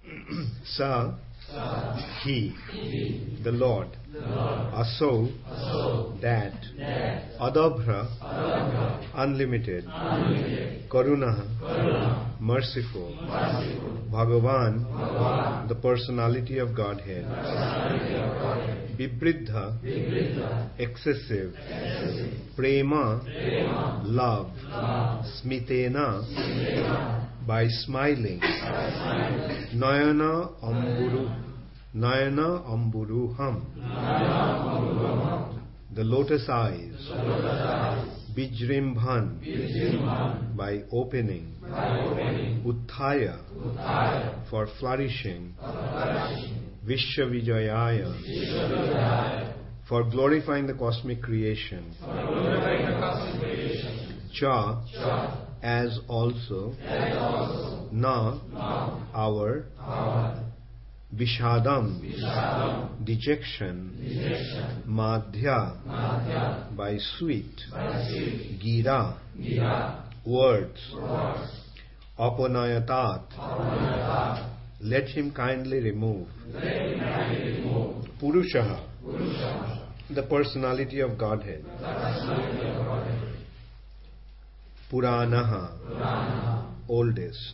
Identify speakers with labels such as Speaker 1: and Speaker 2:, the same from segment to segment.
Speaker 1: Sa, he, the Lord, Aso, that, Adabhra, unlimited, Karuna, merciful, Bhagavan, the personality of Godhead, Vibridha, excessive, Prema, love, Smitena, by smiling, Nayana Amburuham, the lotus eyes, Bijrimbhan, by opening, Utthaya, for flourishing, Vishwavijayaya, for glorifying the cosmic creation, Cha, as also, Na, our, Vishadam, dejection, Madhya, by sweet, Gira, words, Aponayatat, let him kindly remove, Purushaha, the personality of Godhead, Puranaha, oldest.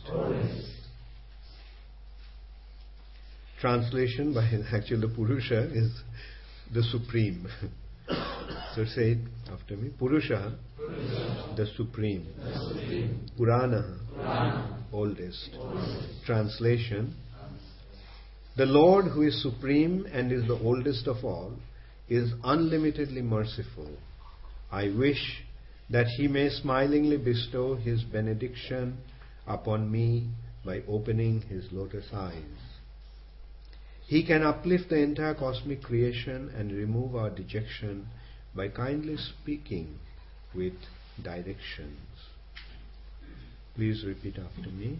Speaker 1: Translation by actually the Purusha is the supreme. So say it after me. Purusha, the supreme. Purana, oldest. Translation: the Lord, who is supreme and is the oldest of all, is unlimitedly merciful. I wish that He may smilingly bestow His benediction upon me by opening His lotus eyes. He can uplift the entire cosmic creation and remove our dejection by kindly speaking with directions. Please repeat after me.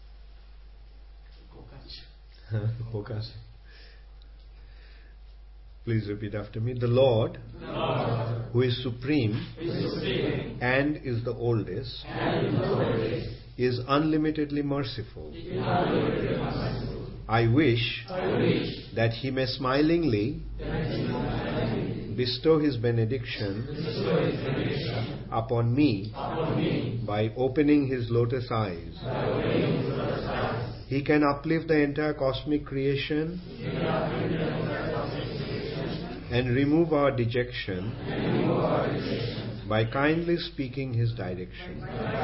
Speaker 1: Focus. Please repeat after me. The Lord, who is supreme, and is the oldest, is unlimitedly merciful. I wish that He may smilingly bestow His benediction upon me by opening His lotus eyes. He can uplift the entire cosmic creation and remove our dejection by kindly speaking His direction.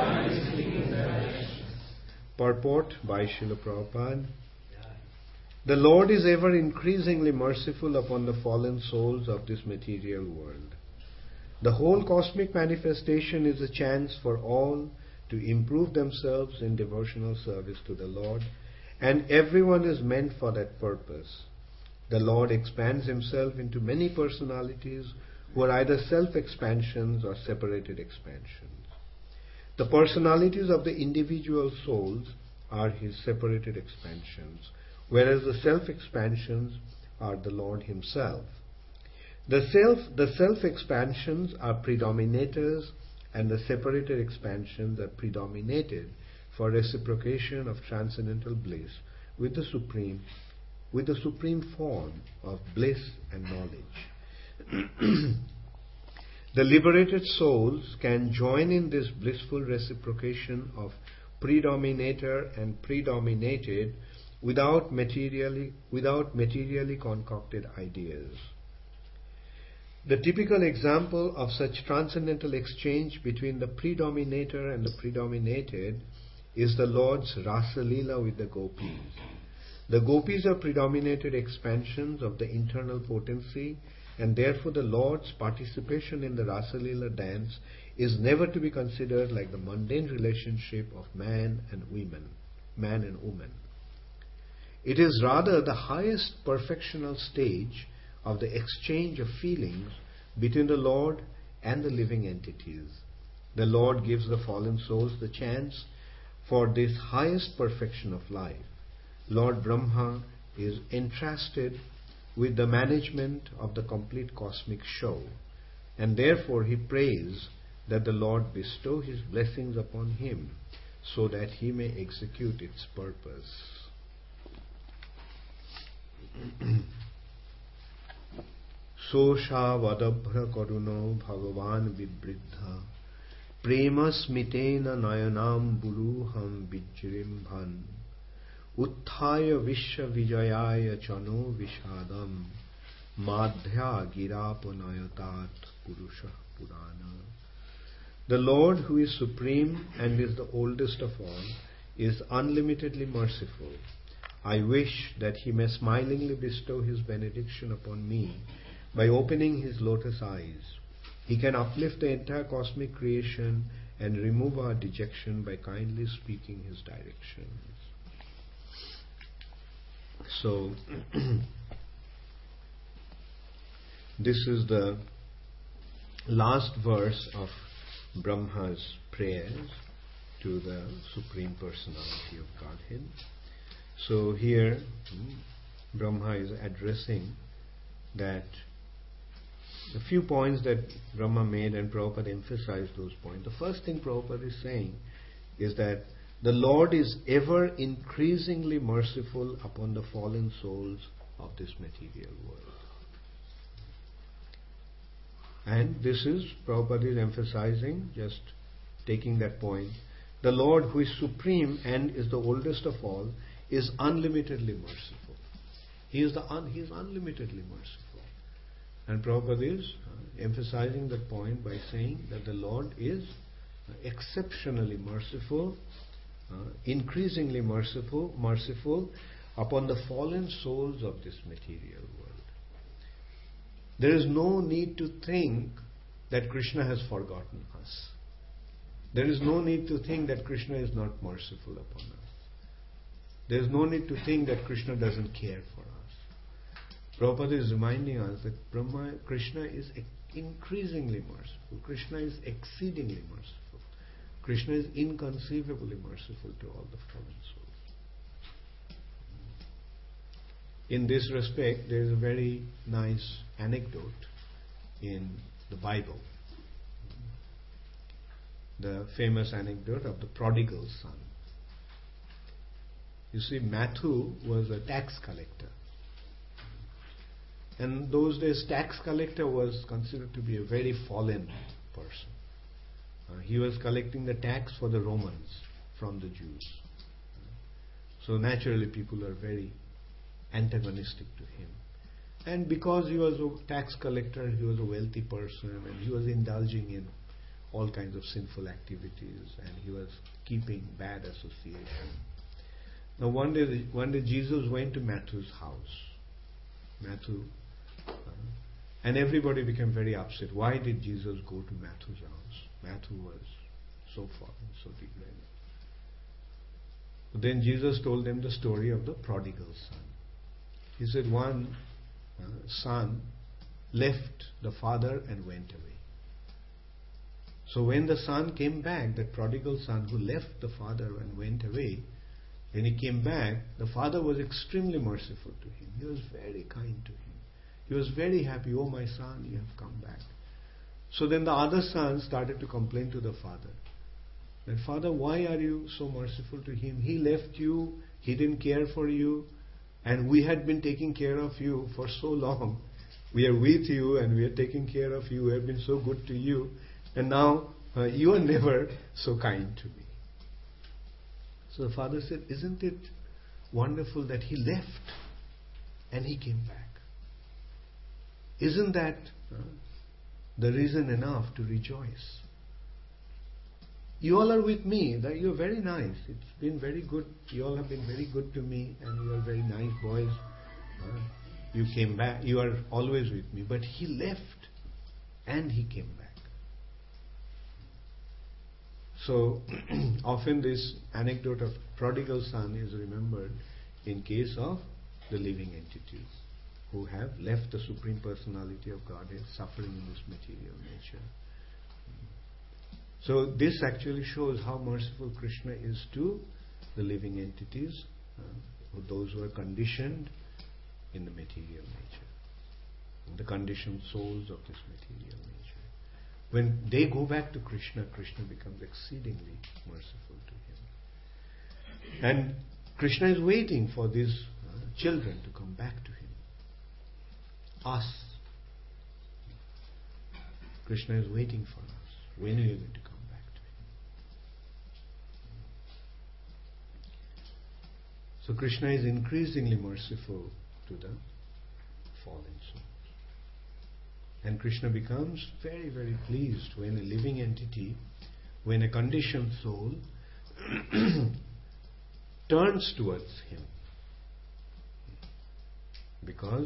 Speaker 1: Purport by Srila Prabhupada. The Lord is ever increasingly merciful upon the fallen souls of this material world. The whole cosmic manifestation is a chance for all to improve themselves in devotional service to the Lord, and everyone is meant for that purpose. The Lord expands Himself into many personalities who are either self-expansions or separated expansions. The personalities of the individual souls are His separated expansions, whereas the self-expansions are the Lord Himself. The self-expansions are predominators, and the separated expansions are predominated for reciprocation of transcendental bliss with the supreme form of bliss and knowledge. The liberated souls can join in this blissful reciprocation of predominator and predominated without materially concocted ideas. The typical example of such transcendental exchange between the predominator and the predominated is the Lord's Rasa Leela with the gopis. The gopis are predominated expansions of the internal potency, and therefore the Lord's participation in the Rasa Leela dance is never to be considered like the mundane relationship of man and woman. It is rather the highest perfectional stage of the exchange of feelings between the Lord and the living entities. The Lord gives the fallen souls the chance for this highest perfection of life. Lord Brahma is entrusted with the management of the complete cosmic show, and therefore he prays that the Lord bestow His blessings upon him so that he may execute its purpose. Sosha vadabhra karuno bhagavan vibridha prema smitena nayanam buruham vijrim bhan utthaya vishya vijayaya chano vishadam madhya giraponayatat purusha purana. The Lord, who is supreme and is the oldest of all, is unlimitedly merciful. I wish that He may smilingly bestow His benediction upon me by opening His lotus eyes. He can uplift the entire cosmic creation and remove our dejection by kindly speaking His directions. So, this is the last verse of Brahma's prayers to the Supreme Personality of Godhead. So here Brahma is addressing that the few points that Brahma made, and Prabhupada emphasized those points. The first thing Prabhupada is saying is that the Lord is ever increasingly merciful upon the fallen souls of this material world. And this is, Prabhupada is emphasizing, just taking that point, the Lord, who is supreme and is the oldest of all, is unlimitedly merciful. He is unlimitedly merciful. And Prabhupada is emphasizing that point by saying that the Lord is exceptionally merciful, increasingly merciful upon the fallen souls of this material world. There is no need to think that Krishna has forgotten us. There is no need to think that Krishna is not merciful upon us. There is no need to think that Krishna doesn't care for us. Prabhupada is reminding us that Krishna is increasingly merciful. Krishna is exceedingly merciful. Krishna is inconceivably merciful to all the fallen souls. In this respect, there is a very nice anecdote in the Bible. The famous anecdote of the prodigal son. You see, Matthew was a tax collector. And those days, tax collector was considered to be a very fallen person. He was collecting the tax for the Romans from the Jews. So naturally, people are very antagonistic to him. And because he was a tax collector, he was a wealthy person, and he was indulging in all kinds of sinful activities, and he was keeping bad association. Now one day Jesus went to Matthew's house. And everybody became very upset. Why did Jesus go to Matthew's house? Matthew was so fallen, so degraded. Then Jesus told them the story of the prodigal son. He said one son left the father and went away. So when the son came back, that prodigal son who left the father and went away, when he came back, the father was extremely merciful to him. He was very kind to him. He was very happy. Oh, my son, you have come back. So then the other son started to complain to the father. That, Father, why are you so merciful to him? He left you. He didn't care for you. And we had been taking care of you for so long. We are with you and we are taking care of you. We have been so good to you. And now you are never so kind to me. So the father said, isn't it wonderful that he left and he came back? Isn't that the reason enough to rejoice? You all are with me. That you are very nice. It's been very good. You all have been very good to me, and you are very nice boys. You came back. You are always with me. But he left, and he came back. So often this anecdote of prodigal son is remembered in case of the living entities who have left the Supreme Personality of Godhead, suffering in this material nature. So this actually shows how merciful Krishna is to the living entities, those who are conditioned in the material nature, the conditioned souls of this material nature. When they go back to Krishna, Krishna becomes exceedingly merciful to him. And Krishna is waiting for these children to come back to him. us. Krishna is waiting for us. When are you going to come back to Him? So Krishna is increasingly merciful to the fallen souls. And Krishna becomes very, very pleased when a living entity, when a conditioned soul turns towards Him. Because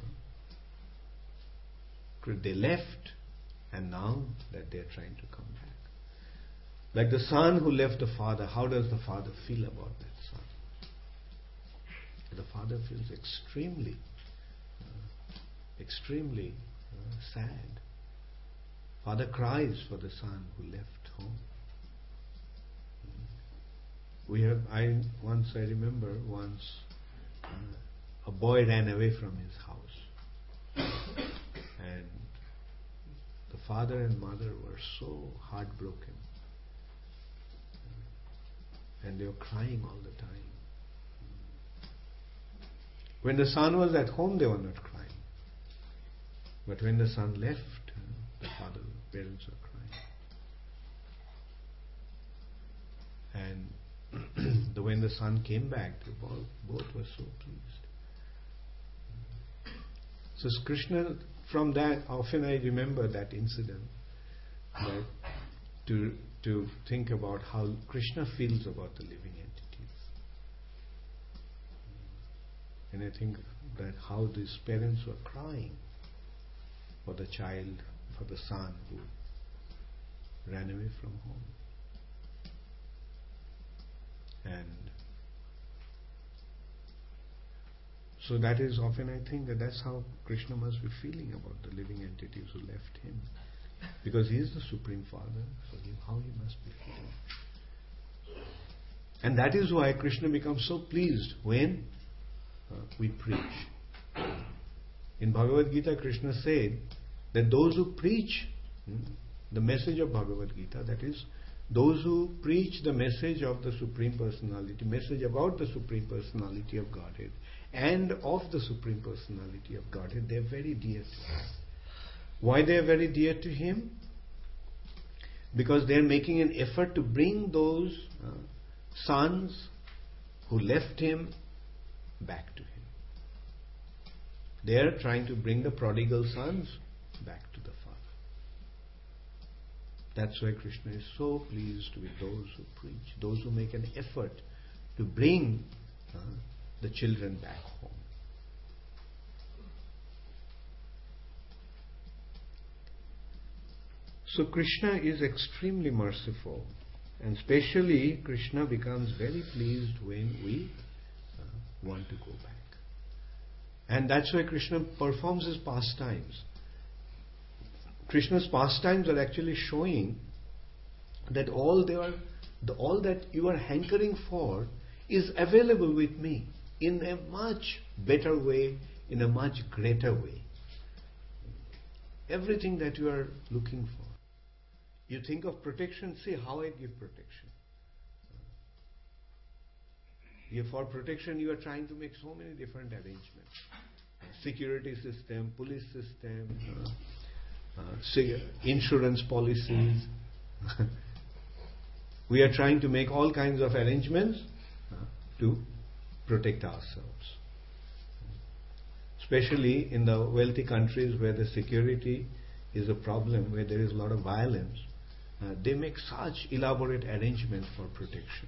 Speaker 1: they left, and now that they are trying to come back. Like the son who left the father, how does the father feel about that son? The father feels extremely sad. Father cries for the son who left home. I remember once a boy ran away from his house, and the father and mother were so heartbroken, and they were crying all the time. When the son was at home, they were not crying. But when the son left, the parents were crying. And when the son came back, they both were so pleased. So Krishna, from that, often I remember that incident, that to think about how Krishna feels about the living entities. And I think that how these parents were crying for the child, for the son who ran away from home. And so that is often, I think, that's how Krishna must be feeling about the living entities who left him. Because he is the Supreme Father, so how he must be feeling. And that is why Krishna becomes so pleased when we preach. In Bhagavad Gita, Krishna said that those who preach the message of Bhagavad Gita, that is, those who preach the message of the Supreme Personality, message about the Supreme Personality of Godhead and of the Supreme Personality of Godhead, they are very dear to Him. Why they are very dear to Him? Because they are making an effort to bring those sons who left Him back to Him. They are trying to bring the prodigal sons back to the Father. That's why Krishna is so pleased with those who preach, those who make an effort to bring the children back home. So Krishna is extremely merciful, and especially Krishna becomes very pleased when we want to go back. And that's why Krishna performs his pastimes. Krishna's pastimes are actually showing that all that you are hankering for is available with me in a much better way, in a much greater way. Everything that you are looking for. You think of protection, see how I give protection. For protection, you are trying to make so many different arrangements. Security system, police system, insurance policies. We are trying to make all kinds of arrangements to protect ourselves. Especially in the wealthy countries where the security is a problem, where there is a lot of violence, they make such elaborate arrangements for protection.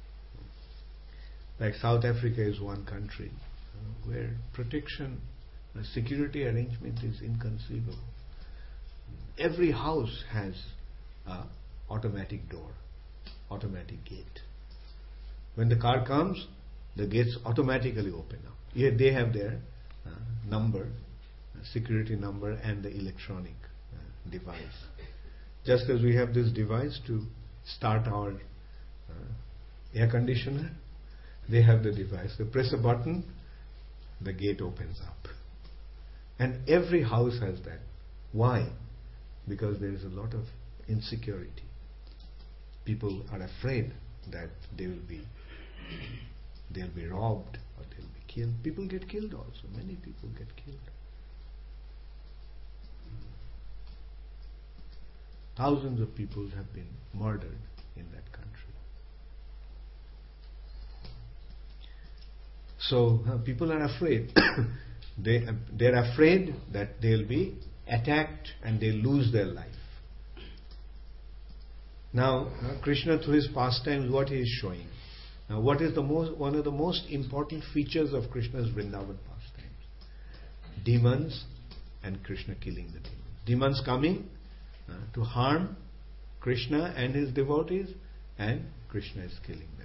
Speaker 1: Like South Africa is one country where protection, security arrangement is inconceivable. Every house has an automatic door, automatic gate. When the car comes, the gates automatically open up. Here they have their number, security number, and the electronic device. Just as we have this device to start our air conditioner, they have the device. They press a button, the gate opens up. And every house has that. Why? Because there is a lot of insecurity. People are afraid that they'll be robbed or they'll be killed. People get killed also. Many people get killed. Thousands of people have been murdered in that country. So people are afraid. They're afraid that they'll be attacked and they'll lose their life. Now, Krishna, through his pastimes, what he is showing? Now, what is one of the most important features of Krishna's Vrindavan pastimes? Demons and Krishna killing the demons. Demons coming to harm Krishna and his devotees, and Krishna is killing them.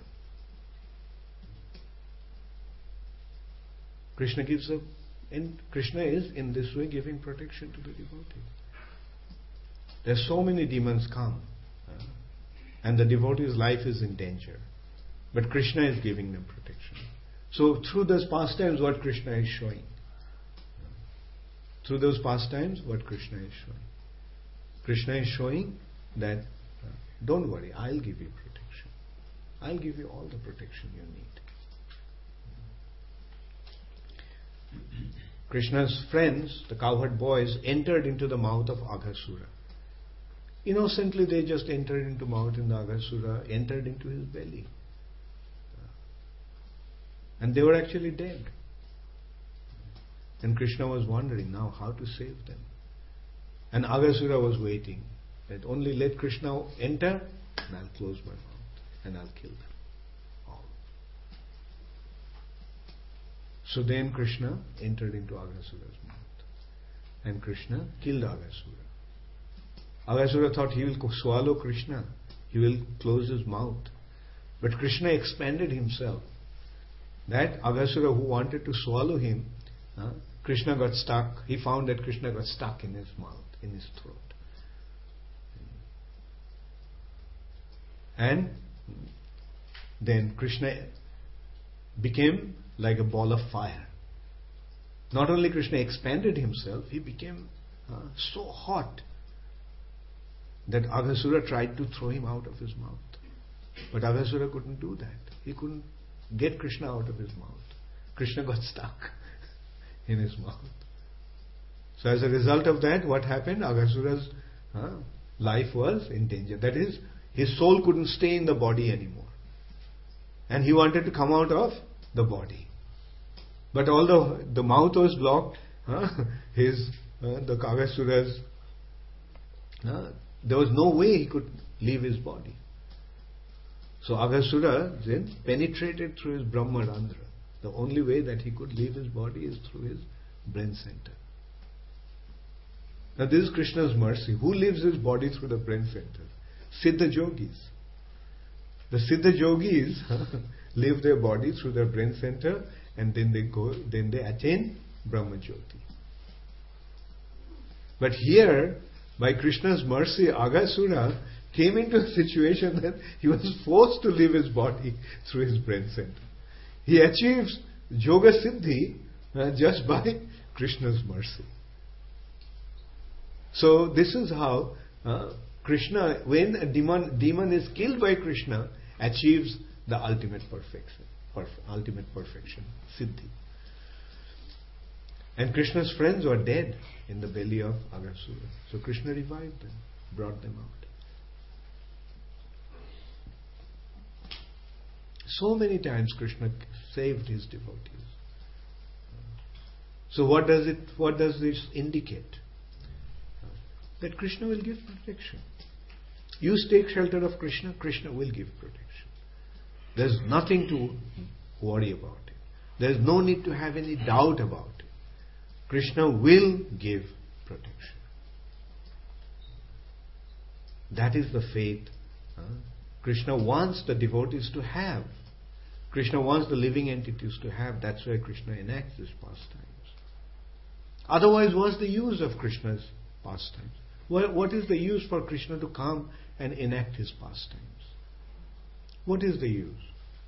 Speaker 1: Krishna is in this way giving protection to the devotees. There's so many demons come, and the devotee's life is in danger. But Krishna is giving them protection. So through those pastimes, what Krishna is showing? Through those pastimes, what Krishna is showing? Krishna is showing that, don't worry, I'll give you protection. I'll give you all the protection you need. Krishna's friends, the cowherd boys, entered into the mouth of Aghasura. Innocently they just entered into mouth in the Aghasura, entered into his belly. And they were actually dead. And Krishna was wondering now how to save them. And Aghasura was waiting that only let Krishna enter and I'll close my mouth and I'll kill them all. So then Krishna entered into Aghasura's mouth. And Krishna killed Aghasura. Aghasura thought he will swallow Krishna. He will close his mouth. But Krishna expanded himself. That Aghasura who wanted to swallow him, Krishna got stuck. He found that Krishna got stuck in his mouth, in his throat. And then Krishna became like a ball of fire. Not only Krishna expanded himself, he became so hot that Aghasura tried to throw him out of his mouth. But Aghasura couldn't do that. He couldn't get Krishna out of his mouth. Krishna got stuck in his mouth. So as a result of that, what happened? Aghasura's life was in danger. That is, his soul couldn't stay in the body anymore. And he wanted to come out of the body. But although the mouth was blocked, the Aghasura's, there was no way he could leave his body. So Aghasura then penetrated through his Brahmarandhra. The only way that he could leave his body is through his brain center. Now this is Krishna's mercy. Who leaves his body through the brain center? Siddha Yogis. The Siddha Yogis leave their body through their brain center and then they attain Brahma Jyoti. But here, by Krishna's mercy, Aghasura came into a situation that he was forced to leave his body through his brain center. He achieves Yoga Siddhi just by Krishna's mercy. So this is how Krishna, when a demon is killed by Krishna, achieves the ultimate perfection, Siddhi. And Krishna's friends were dead in the belly of Aghasura. So Krishna revived them, brought them out. So many times Krishna saved his devotees. So what does this indicate? That Krishna will give protection. You take shelter of Krishna, Krishna will give protection. There's nothing to worry about it. There's no need to have any doubt about it. Krishna will give protection. That is the faith Krishna wants the devotees to have. Krishna wants the living entities to have. That's why Krishna enacts these pastimes. Otherwise, what's the use of Krishna's pastimes? What is the use for Krishna to come and enact his pastimes? What is the use?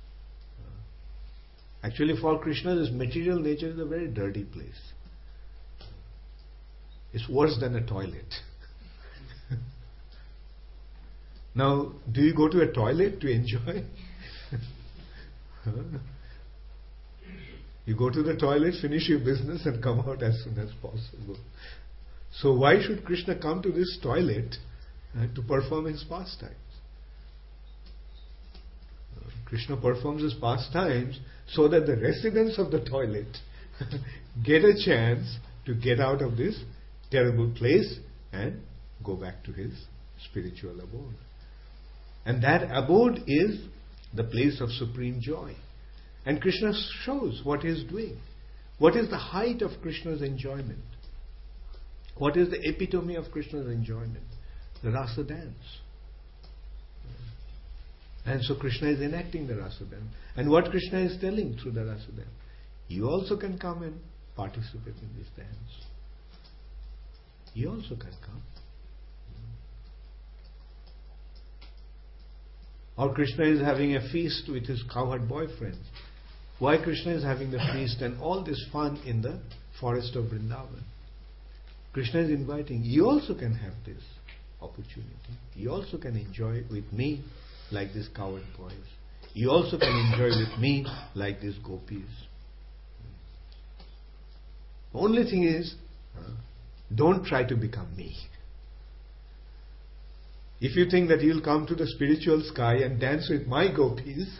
Speaker 1: Actually, for Krishna, this material nature is a very dirty place. It's worse than a toilet. Now, do you go to a toilet to enjoy? You go to the toilet, finish your business and come out as soon as possible. So why should Krishna come to this toilet to perform his pastimes. Krishna performs his pastimes so that the residents of the toilet get a chance to get out of this terrible place and go back to his spiritual abode. And that abode is the place of supreme joy. And Krishna shows what he is doing. What is the height of Krishna's enjoyment? What is the epitome of Krishna's enjoyment? The rasa dance. And so Krishna is enacting the rasa dance. And what Krishna is telling through the rasa dance? You also can come and participate in this dance. You also can come. Or Krishna is having a feast with his cowherd boyfriend. Why Krishna is having the feast and all this fun in the forest of Vrindavan? Krishna is inviting, you also can have this opportunity. You also can enjoy with me like these cowherd boys. You also can enjoy with me like these gopis. The only thing is, don't try to become me. If you think that you'll come to the spiritual sky and dance with my gopis,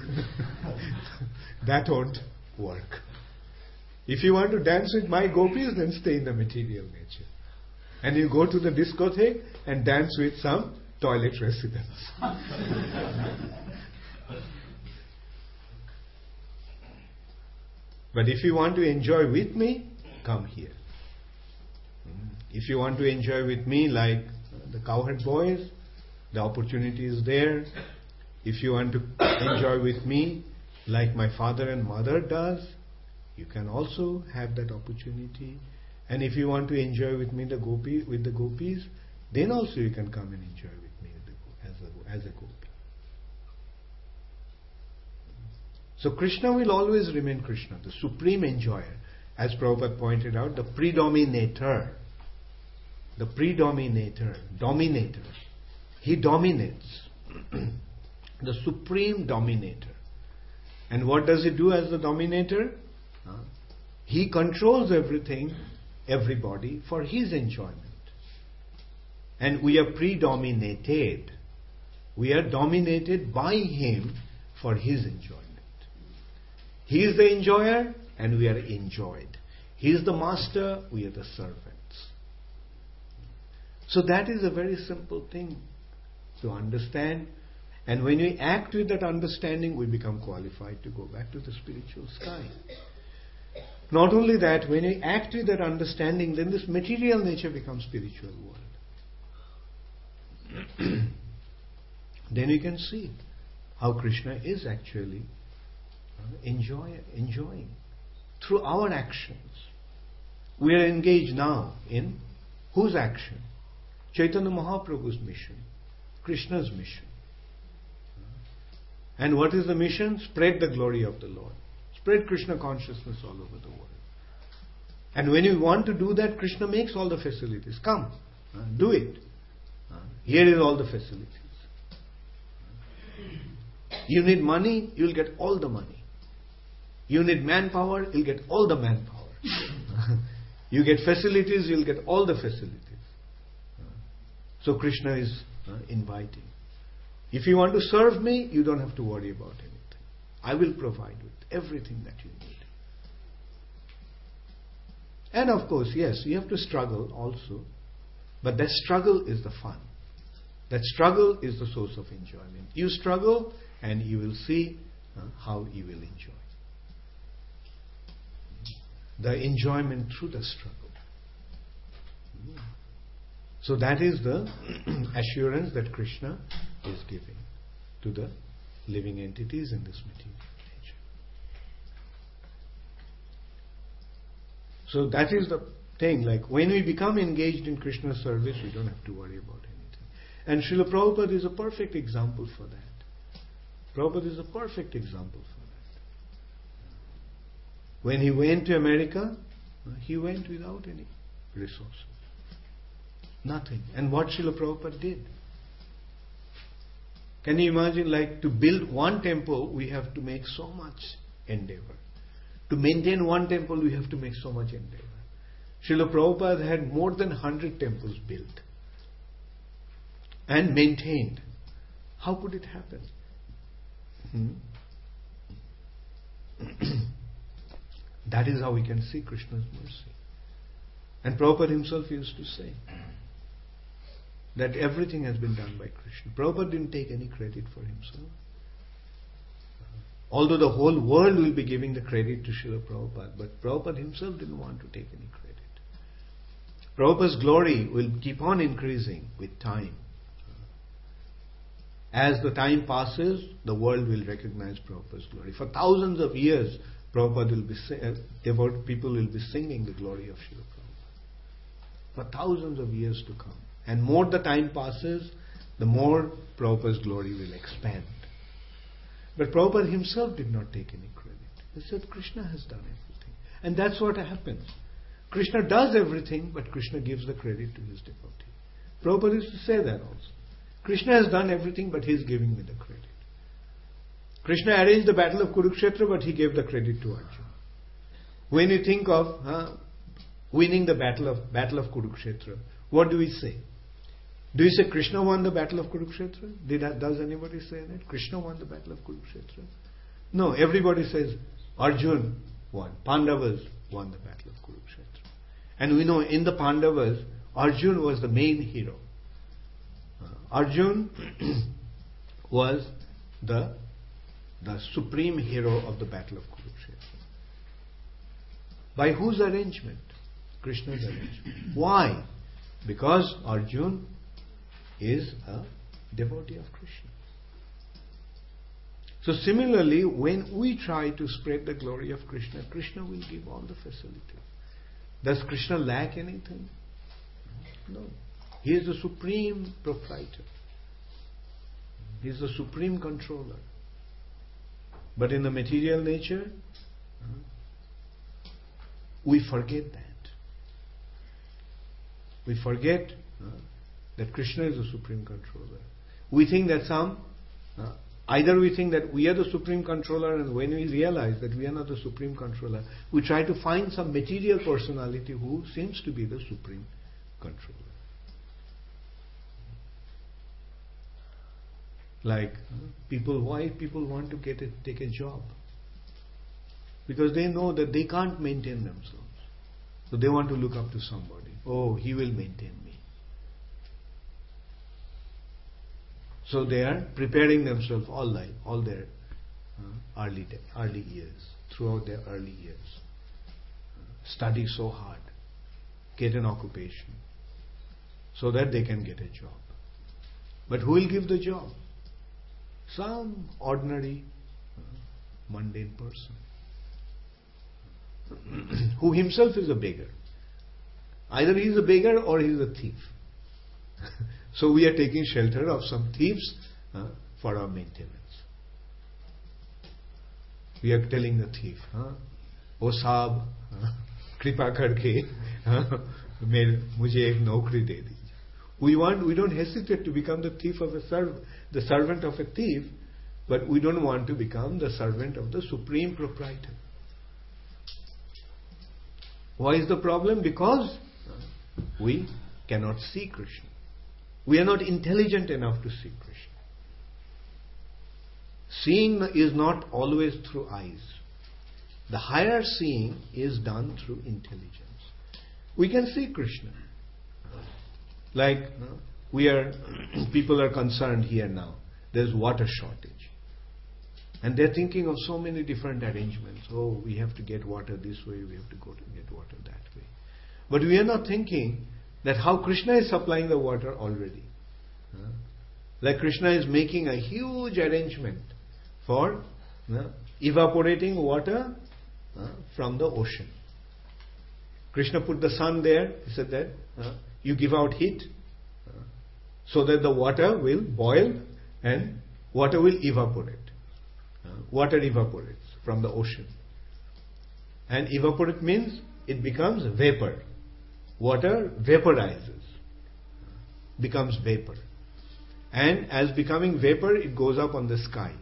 Speaker 1: that won't work. If you want to dance with my gopis, then stay in the material nature. And you go to the discotheque and dance with some toilet residents. But if you want to enjoy with me, come here. If you want to enjoy with me like the cowherd boys, the opportunity is there. If you want to enjoy with me like my father and mother does, you can also have that opportunity. And if you want to enjoy with me with the gopis, then also you can come and enjoy with me as a gopi. So Krishna will always remain Krishna, the supreme enjoyer. As Prabhupada pointed out, the predominator. The predominator, dominator. He dominates. The supreme dominator. And what does he do as the dominator? He controls everything, everybody, for his enjoyment. And we are predominated. We are dominated by him for his enjoyment. He is the enjoyer and we are enjoyed. He is the master, we are the servants. So that is a very simple thing to understand. And when we act with that understanding, we become qualified to go back to the spiritual sky. Not only that, when we act with that understanding, then this material nature becomes spiritual world. Then you can see how Krishna is actually enjoying through our actions. We are engaged now in whose action? Chaitanya Mahaprabhu's mission, Krishna's mission. And what is the mission? Spread the glory of the Lord. Spread Krishna consciousness all over the world. And when you want to do that, Krishna makes all the facilities. Come, do it. Here is all the facilities. You need money, you'll get all the money. You need manpower, you'll get all the manpower. You get facilities, you'll get all the facilities. So Krishna is inviting. If you want to serve me, you don't have to worry about anything. I will provide with everything that you need. And of course, yes, you have to struggle also. But that struggle is the fun. That struggle is the source of enjoyment. You struggle and you will see how you will enjoy. The enjoyment through the struggle. So that is the assurance that Krishna is giving to the living entities in this material nature. So that is the thing, like when we become engaged in Krishna's service, we don't have to worry about anything. And Srila Prabhupada is a perfect example for that. Prabhupada is a perfect example for that. When he went to America, he went without any resources. Nothing. And what Srila Prabhupada did? Can you imagine, like, to build one temple, we have to make so much endeavor. To maintain one temple, we have to make so much endeavor. Srila Prabhupada had more than 100 temples built. and maintained. How could it happen? That is how we can see Krishna's mercy. And Prabhupada himself used to say that everything has been done by Krishna. Prabhupada didn't take any credit for himself. Although the whole world will be giving the credit to Srila Prabhupada, but Prabhupada himself didn't want to take any credit. Prabhupada's glory will keep on increasing with time. As the time passes, the world will recognize Prabhupada's glory. For thousands of years, Prabhupada will be people will be singing the glory of Srila Prabhupada. For thousands of years to come. And more the time passes, the more Prabhupada's glory will expand. But Prabhupada himself did not take any credit. He said, Krishna has done everything. And that's what happens. Krishna does everything, but Krishna gives the credit to his devotee. Prabhupada used to say that also. Krishna has done everything, but he is giving me the credit. Krishna arranged the battle of Kurukshetra, but he gave the credit to Arjuna. When you think of winning the battle of Kurukshetra, what do we say? Do you say Krishna won the battle of Kurukshetra? Does anybody say that? Krishna won the battle of Kurukshetra? No, everybody says Arjuna won. Pandavas won the battle of Kurukshetra. And we know in the Pandavas, Arjuna was the main hero. Arjuna was the supreme hero of the battle of Kurukshetra. By whose arrangement? Krishna's arrangement. Why? Because Arjuna is a devotee of Krishna. So similarly, when we try to spread the glory of Krishna, Krishna will give all the facilities. Does Krishna lack anything? No. He is the supreme proprietor. He is the supreme controller. But in the material nature, we forget that. We forget that Krishna is the supreme controller. We think that either we think that we are the supreme controller, and when we realize that we are not the supreme controller, we try to find some material personality who seems to be the supreme controller. Like why people want to take a job? Because they know that they can't maintain themselves. So they want to look up to somebody. Oh, he will maintain me. So they are preparing themselves all their early years, throughout their early years. Study so hard, get an occupation, so that they can get a job. But who will give the job? Some ordinary, mundane person who himself is a beggar. Either he is a beggar or he is a thief. So we are taking shelter of some thieves for our maintenance. We are telling the thief, "O Saab, kripa karke, mujhe ek naukri de dijiye." We don't hesitate to become the servant of a thief, but we don't want to become the servant of the supreme proprietor. Why is the problem? Because we cannot see Krishna. We are not intelligent enough to see Krishna. Seeing is not always through eyes. The higher seeing is done through intelligence. We can see Krishna. Like people are concerned here now. There's water shortage. And they're thinking of so many different arrangements. Oh, we have to get water this way, we have to go to get water that way. But we are not thinking that how Krishna is supplying the water already. Like Krishna is making a huge arrangement for evaporating water from the ocean. Krishna put the sun there. He said that you give out heat so that the water will boil and water will evaporate. Water evaporates from the ocean. And evaporate means it becomes vapor. Water vaporizes, becomes vapor. And as becoming vapor, it goes up on the sky.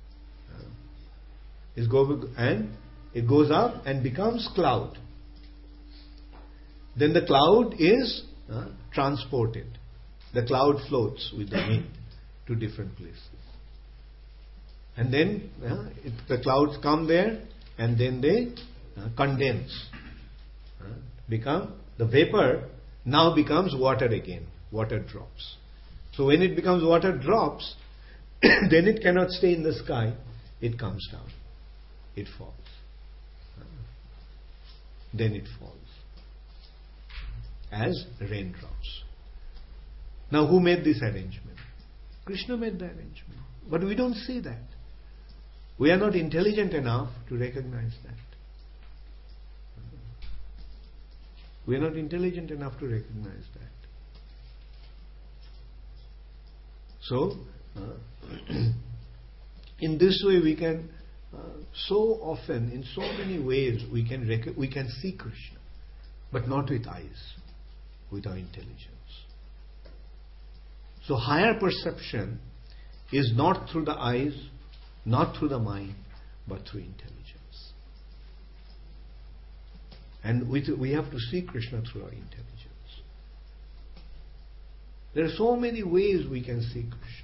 Speaker 1: It goes up and becomes cloud. Then the cloud is transported The cloud floats with the wind to different places. And then the clouds come there and then they condense. The vapor now becomes water again, water drops. So when it becomes water drops, then it cannot stay in the sky, it comes down, it falls. Then it falls as raindrops. Now who made this arrangement? Krishna made the arrangement. But we don't see that. We are not intelligent enough to recognize that. We are not intelligent enough to recognize that. So, in this way we can, so often, in so many ways, we can see Krishna, but not with eyes, with our intelligence. So higher perception is not through the eyes, not through the mind, but through intelligence. And we have to see Krishna through our intelligence. There are so many ways we can see Krishna.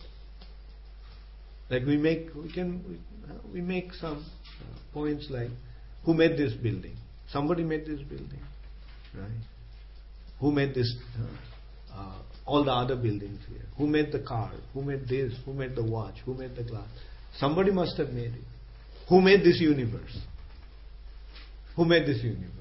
Speaker 1: Like we make some points like, who made this building? Somebody made this building, right? Who made this? All the other buildings here. Who made the car? Who made this? Who made the watch? Who made the glass? Somebody must have made it. Who made this universe? Who made this universe?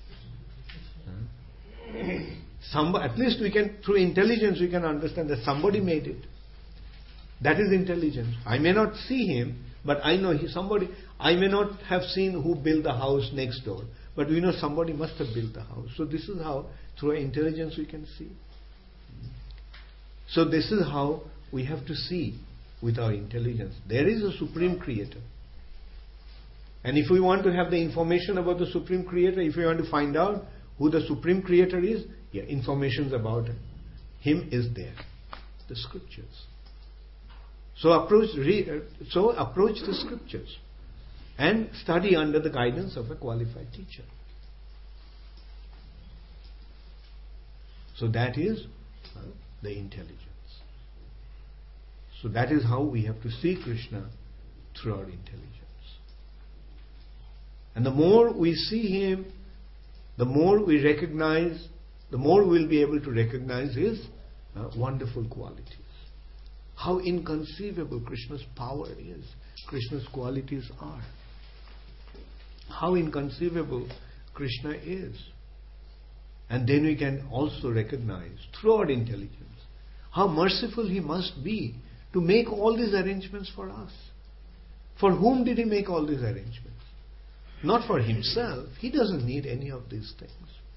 Speaker 1: At least we can, through intelligence, we can understand that somebody made it. That is intelligence. I may not see him, but I know somebody. I may not have seen who built the house next door, but we know somebody must have built the house. So this is how, through our intelligence, we can see. So this is how we have to see with our intelligence. There is a Supreme Creator. And if we want to have the information about the Supreme Creator, if we want to find out who the Supreme Creator is, information about Him is there. The Scriptures. So approach the Scriptures and study under the guidance of a qualified teacher. So that is the intelligence. So that is how we have to see Krishna through our intelligence. And the more we see Him, the more we recognize, the more we'll be able to recognize His wonderful qualities. How inconceivable Krishna's power is, Krishna's qualities are. How inconceivable Krishna is. And then we can also recognize, through our intelligence, how merciful He must be to make all these arrangements for us. For whom did He make all these arrangements? Not for Himself. He doesn't need any of these things.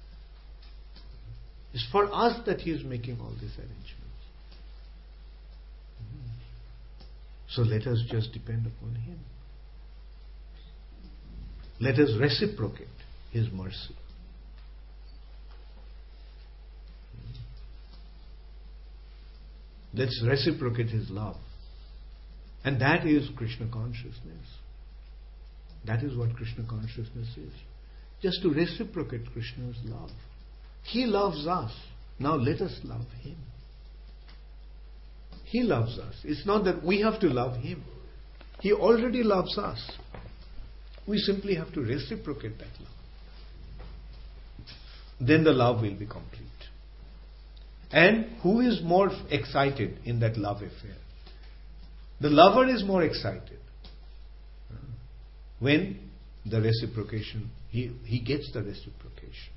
Speaker 1: It's for us that He is making all these arrangements. So let us just depend upon Him. Let us reciprocate His mercy. Let's reciprocate His love. And that is Krishna consciousness. That is what Krishna consciousness is. Just to reciprocate Krishna's love. He loves us. Now let us love Him. He loves us. It's not that we have to love Him. He already loves us. We simply have to reciprocate that love. Then the love will be complete. And who is more excited in that love affair? The lover is more excited when the reciprocation, he gets the reciprocation.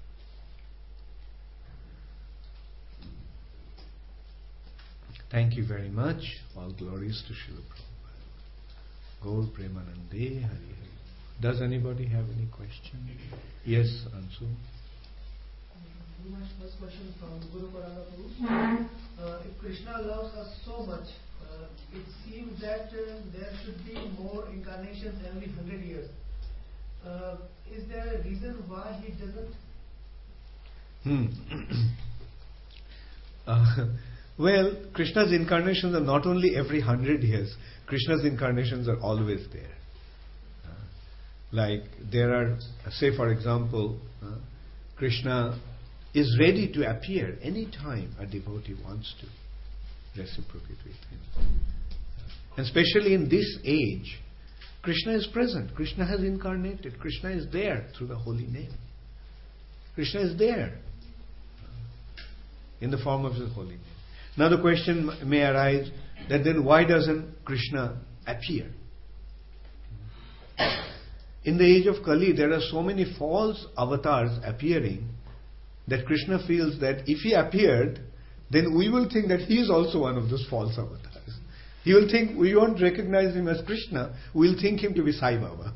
Speaker 1: Thank you very much. All glories to Srila Prabhupada. Gaur Premanande Hari Hari. Does anybody have any question? Yes, Ansu.
Speaker 2: My first question from Guru Paranga. If Krishna loves us so much, it seems that there should be more incarnations every 100 years. Is there a reason why He doesn't?
Speaker 1: Well, Krishna's incarnations are not only every 100 years. Krishna's incarnations are always there. Like there are, say for example, Krishna is ready to appear any time a devotee wants to reciprocate with him. And especially in this age, Krishna is present. Krishna has incarnated. Krishna is there through the holy name. Krishna is there in the form of his holy name. Now the question may arise that then why doesn't Krishna appear? In the age of Kali, there are so many false avatars appearing that Krishna feels that if he appeared, then we will think that he is also one of those false avatars. He will think, we won't recognize him as Krishna, we will think him to be Sai Baba.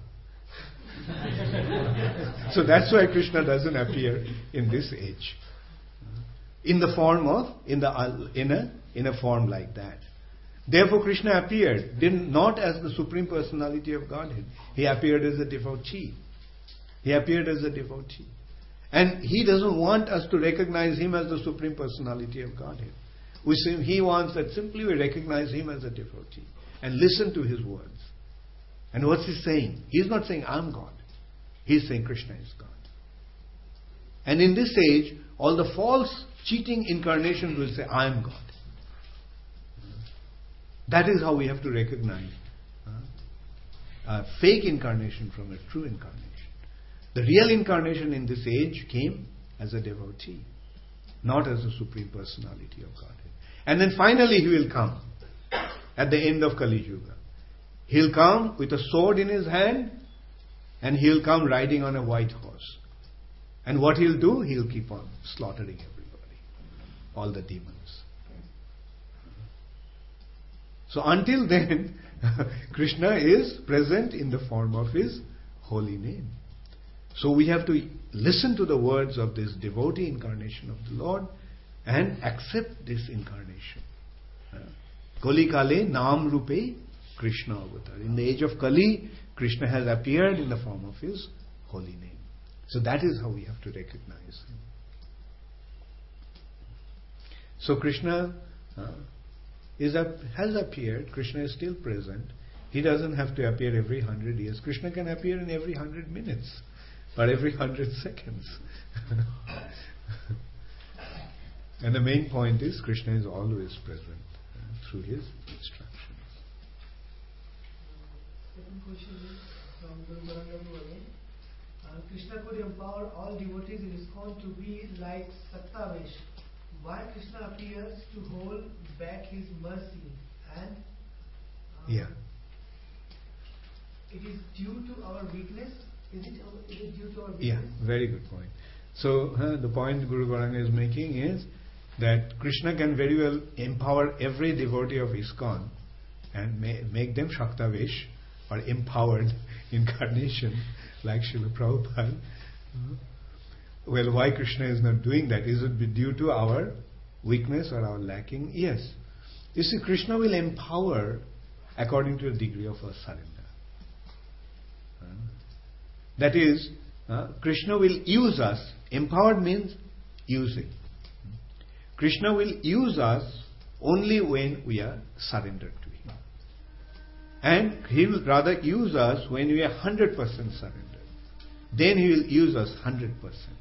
Speaker 1: So that's why Krishna doesn't appear in this age. In the form of, in a form like that. Therefore Krishna appeared, not as the Supreme Personality of Godhead. He appeared as a devotee. He appeared as a devotee. And he doesn't want us to recognize him as the Supreme Personality of Godhead. He wants that simply we recognize him as a devotee and listen to his words. And what's he saying? He's not saying I'm God. He's saying Krishna is God. And in this age, all the false, cheating incarnations will say, I am God. That is how we have to recognize a fake incarnation from a true incarnation. The real incarnation in this age came as a devotee, not as the Supreme Personality of Godhead. And then finally he will come at the end of Kali Yuga. He'll come with a sword in his hand and he'll come riding on a white horse. And what he'll do? He'll keep on slaughtering everybody, all the demons. So until then, Krishna is present in the form of his holy name. So we have to listen to the words of this devotee incarnation of the Lord and accept this incarnation. Kali Kale Nam Rupe Krishna Avatar. In the age of Kali, Krishna has appeared in the form of his holy name. So that is how we have to recognize him. So Krishna has appeared. Krishna is still present. He doesn't have to appear every 100 years. Krishna can appear in every 100 minutes. But every 100 seconds. And the main point is Krishna is always present through his instructions.
Speaker 2: Second question is from Guru Gauranga again. Krishna could empower all devotees in ISKCON to be like Saktavesh. Why Krishna appears to hold back his mercy and it is due to our weakness? Is it due to our weakness?
Speaker 1: Yeah, very good point. So the point Guru Gauranga is making is that Krishna can very well empower every devotee of ISKCON and make them Shaktavesh or empowered incarnation like Srila Prabhupada. Well, why Krishna is not doing that? Is it due to our weakness or our lacking? Yes. You see, Krishna will empower according to the degree of our surrender. That is, Krishna will use us. Empowered means using. Krishna will use us only when we are surrendered to him. And he will rather use us when we are 100% surrendered. Then he will use us 100%.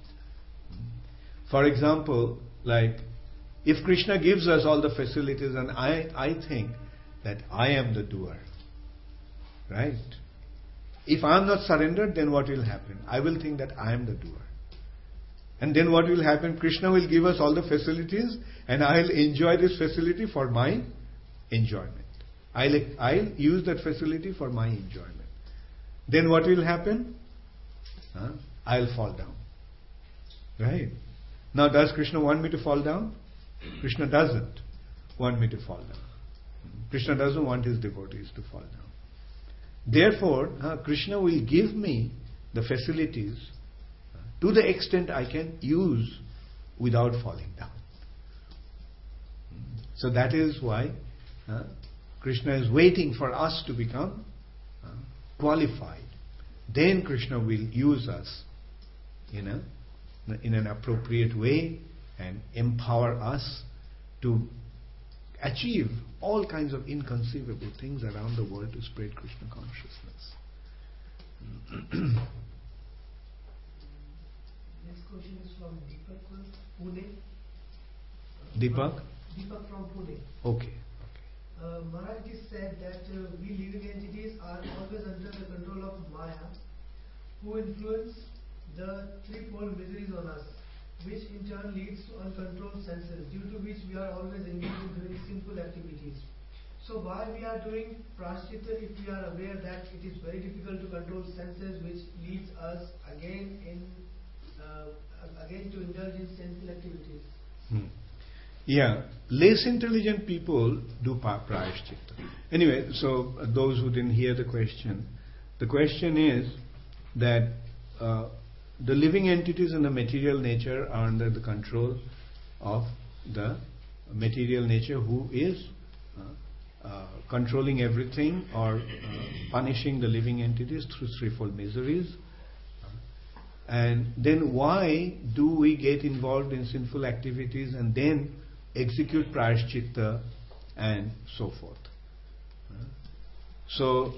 Speaker 1: For example, like if Krishna gives us all the facilities and I think that I am the doer, right? If I am not surrendered, then what will happen? I will think that I am the doer. And then what will happen? Krishna will give us all the facilities and I will enjoy this facility for my enjoyment. I'll use that facility for my enjoyment. Then what will happen? I'll fall down. Right? Now does Krishna want me to fall down? Krishna doesn't want me to fall down. Krishna doesn't want his devotees to fall down. Therefore, Krishna will give me the facilities to the extent I can use without falling down. So that is why Krishna is waiting for us to become qualified. Then Krishna will use us in an appropriate way and empower us to achieve all kinds of inconceivable things around the world to spread Krishna consciousness.
Speaker 2: Next question is from from Deepak, Pune.
Speaker 1: Deepak?
Speaker 2: Deepak from Pune.
Speaker 1: Okay.
Speaker 2: Maharaj ji said that we living entities are always under the control of Maya, who influence the threefold miseries on us, which in turn leads to uncontrolled senses, due to which we are always engaged in doing sinful activities. So why we are doing prashchitta if we are aware that it is very difficult to control senses, which leads us again to indulge in sinful activities?
Speaker 1: Yeah, less intelligent people do prayashchitta. Anyway, so those who didn't hear the question is that the living entities in the material nature are under the control of the material nature, who is controlling everything or punishing the living entities through threefold miseries. And then why do we get involved in sinful activities and then execute prayashchitta and so forth? So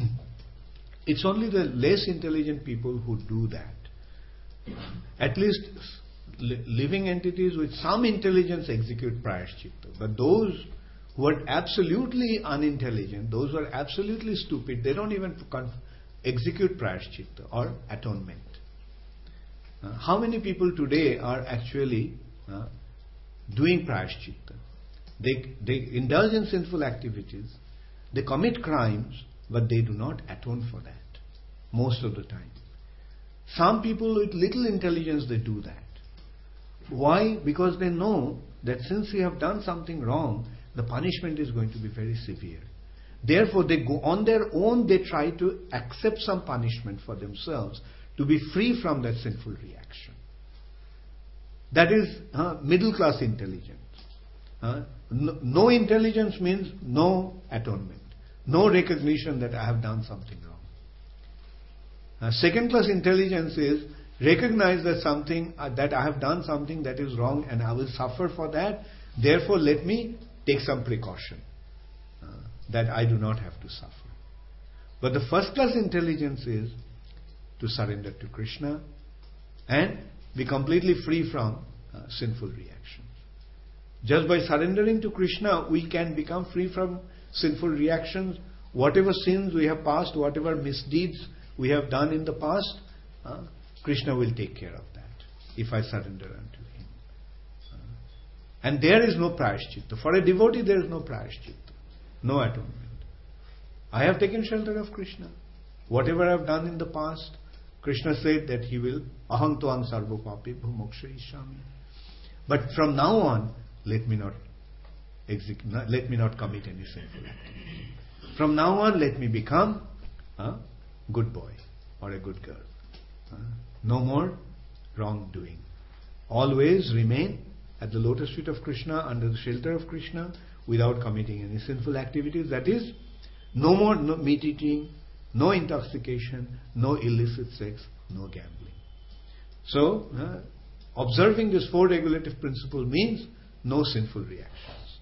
Speaker 1: it's only the less intelligent people who do that. At least living entities with some intelligence execute prayashchitta. But those who are absolutely unintelligent, those who are absolutely stupid, they don't even execute prayashchitta or atonement. How many people today are actually doing prayashchitta? They indulge in sinful activities, they commit crimes, but they do not atone for that most of the time. Some people with little intelligence, they do that. Why? Because they know that since we have done something wrong, the punishment is going to be very severe. Therefore, they go on their own, they try to accept some punishment for themselves to be free from that sinful reaction. That is middle class intelligence. No intelligence means no atonement, no recognition that I have done something wrong. Second class intelligence is recognize that that I have done something that is wrong and I will suffer for that. Therefore, let me take some precaution that I do not have to suffer. But the first class intelligence is to surrender to Krishna and be completely free from sinful reactions. Just by surrendering to Krishna, we can become free from sinful reactions. Whatever sins we have passed, whatever misdeeds we have done in the past, Krishna will take care of that if I surrender unto Him. And there is no prayashchitta. For a devotee, there is no prayashchitta, no atonement. I have taken shelter of Krishna. Whatever I have done in the past, Krishna said that He will aham tvam sarva papebhyo mokshayishyami. But from now on, let me not commit any sinful activity. From now on, let me become a good boy or a good girl. No more wrongdoing. Always remain at the lotus feet of Krishna, under the shelter of Krishna, without committing any sinful activities. That is, no more meat eating, no intoxication, no illicit sex, no gambling. So, observing this four regulative principle means no sinful reactions.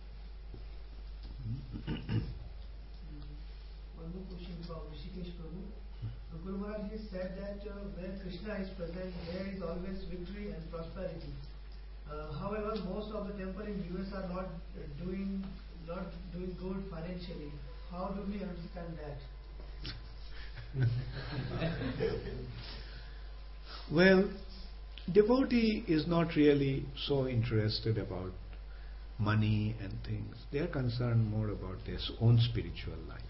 Speaker 2: One more question from Rishikesh Prabhu. Guru Maharaj said that where Krishna is present, there is always victory and prosperity. However, most of the temples in US are not doing good financially. How do we understand that?
Speaker 1: Well, devotee is not really so interested about money and things. They are concerned more about their own spiritual life,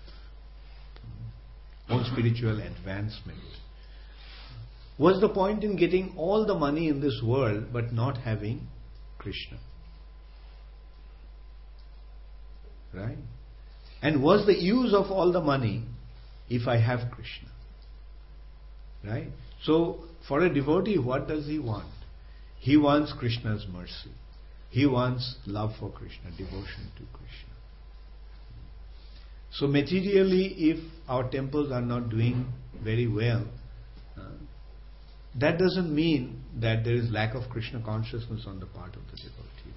Speaker 1: own spiritual advancement. What's the point in getting all the money in this world but not having Krishna? Right? And what's the use of all the money if I have Krishna? Right? So, for a devotee, what does he want? He wants Krishna's mercy. He wants love for Krishna, devotion to Krishna. So materially, if our temples are not doing very well, that doesn't mean that there is lack of Krishna consciousness on the part of the devotee.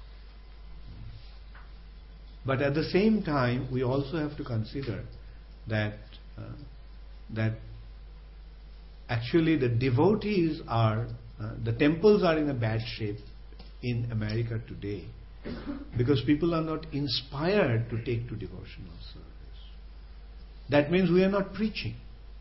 Speaker 1: But at the same time, we also have to consider that actually the devotees are The temples are in a bad shape in America today because people are not inspired to take to devotional service. That means we are not preaching.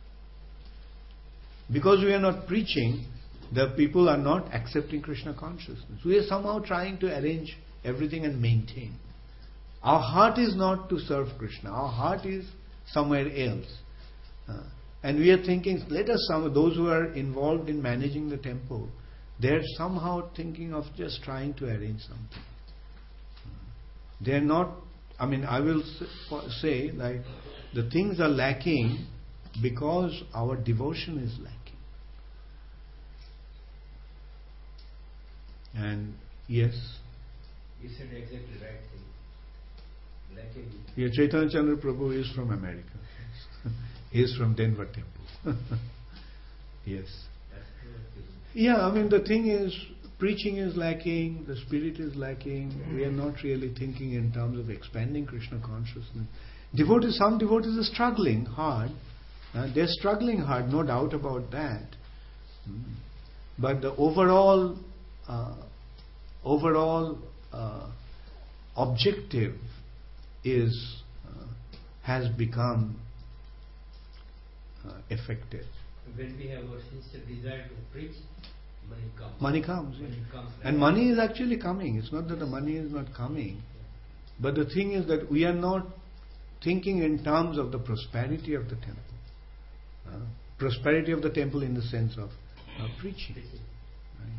Speaker 1: Because we are not preaching, the people are not accepting Krishna consciousness. We are somehow trying to arrange everything and maintain. Our heart is not to serve Krishna. Our heart is somewhere else. And we are thinking, let us, those who are involved in managing the temple, they are somehow thinking of just trying to arrange something. They are not, I will say, like, the things are lacking because our devotion is lacking. And yes,
Speaker 3: you said exactly right thing. Lacking.
Speaker 1: Yeah, Chaitanya Chandra Prabhu is from America. He is from Denver Temple. Yes. Yeah, the thing is, preaching is lacking, the spirit is lacking. We are not really thinking in terms of expanding Krishna consciousness. Some devotees are struggling hard. They're struggling hard, no doubt about that. But the overall objective has become effective.
Speaker 3: When we have a sincere desire to preach, money comes.
Speaker 1: Money comes.
Speaker 3: Money comes.
Speaker 1: And money is actually coming. It's not that the money is not coming. But the thing is that we are not thinking in terms of the prosperity of the temple. Prosperity of the temple in the sense of preaching. Right?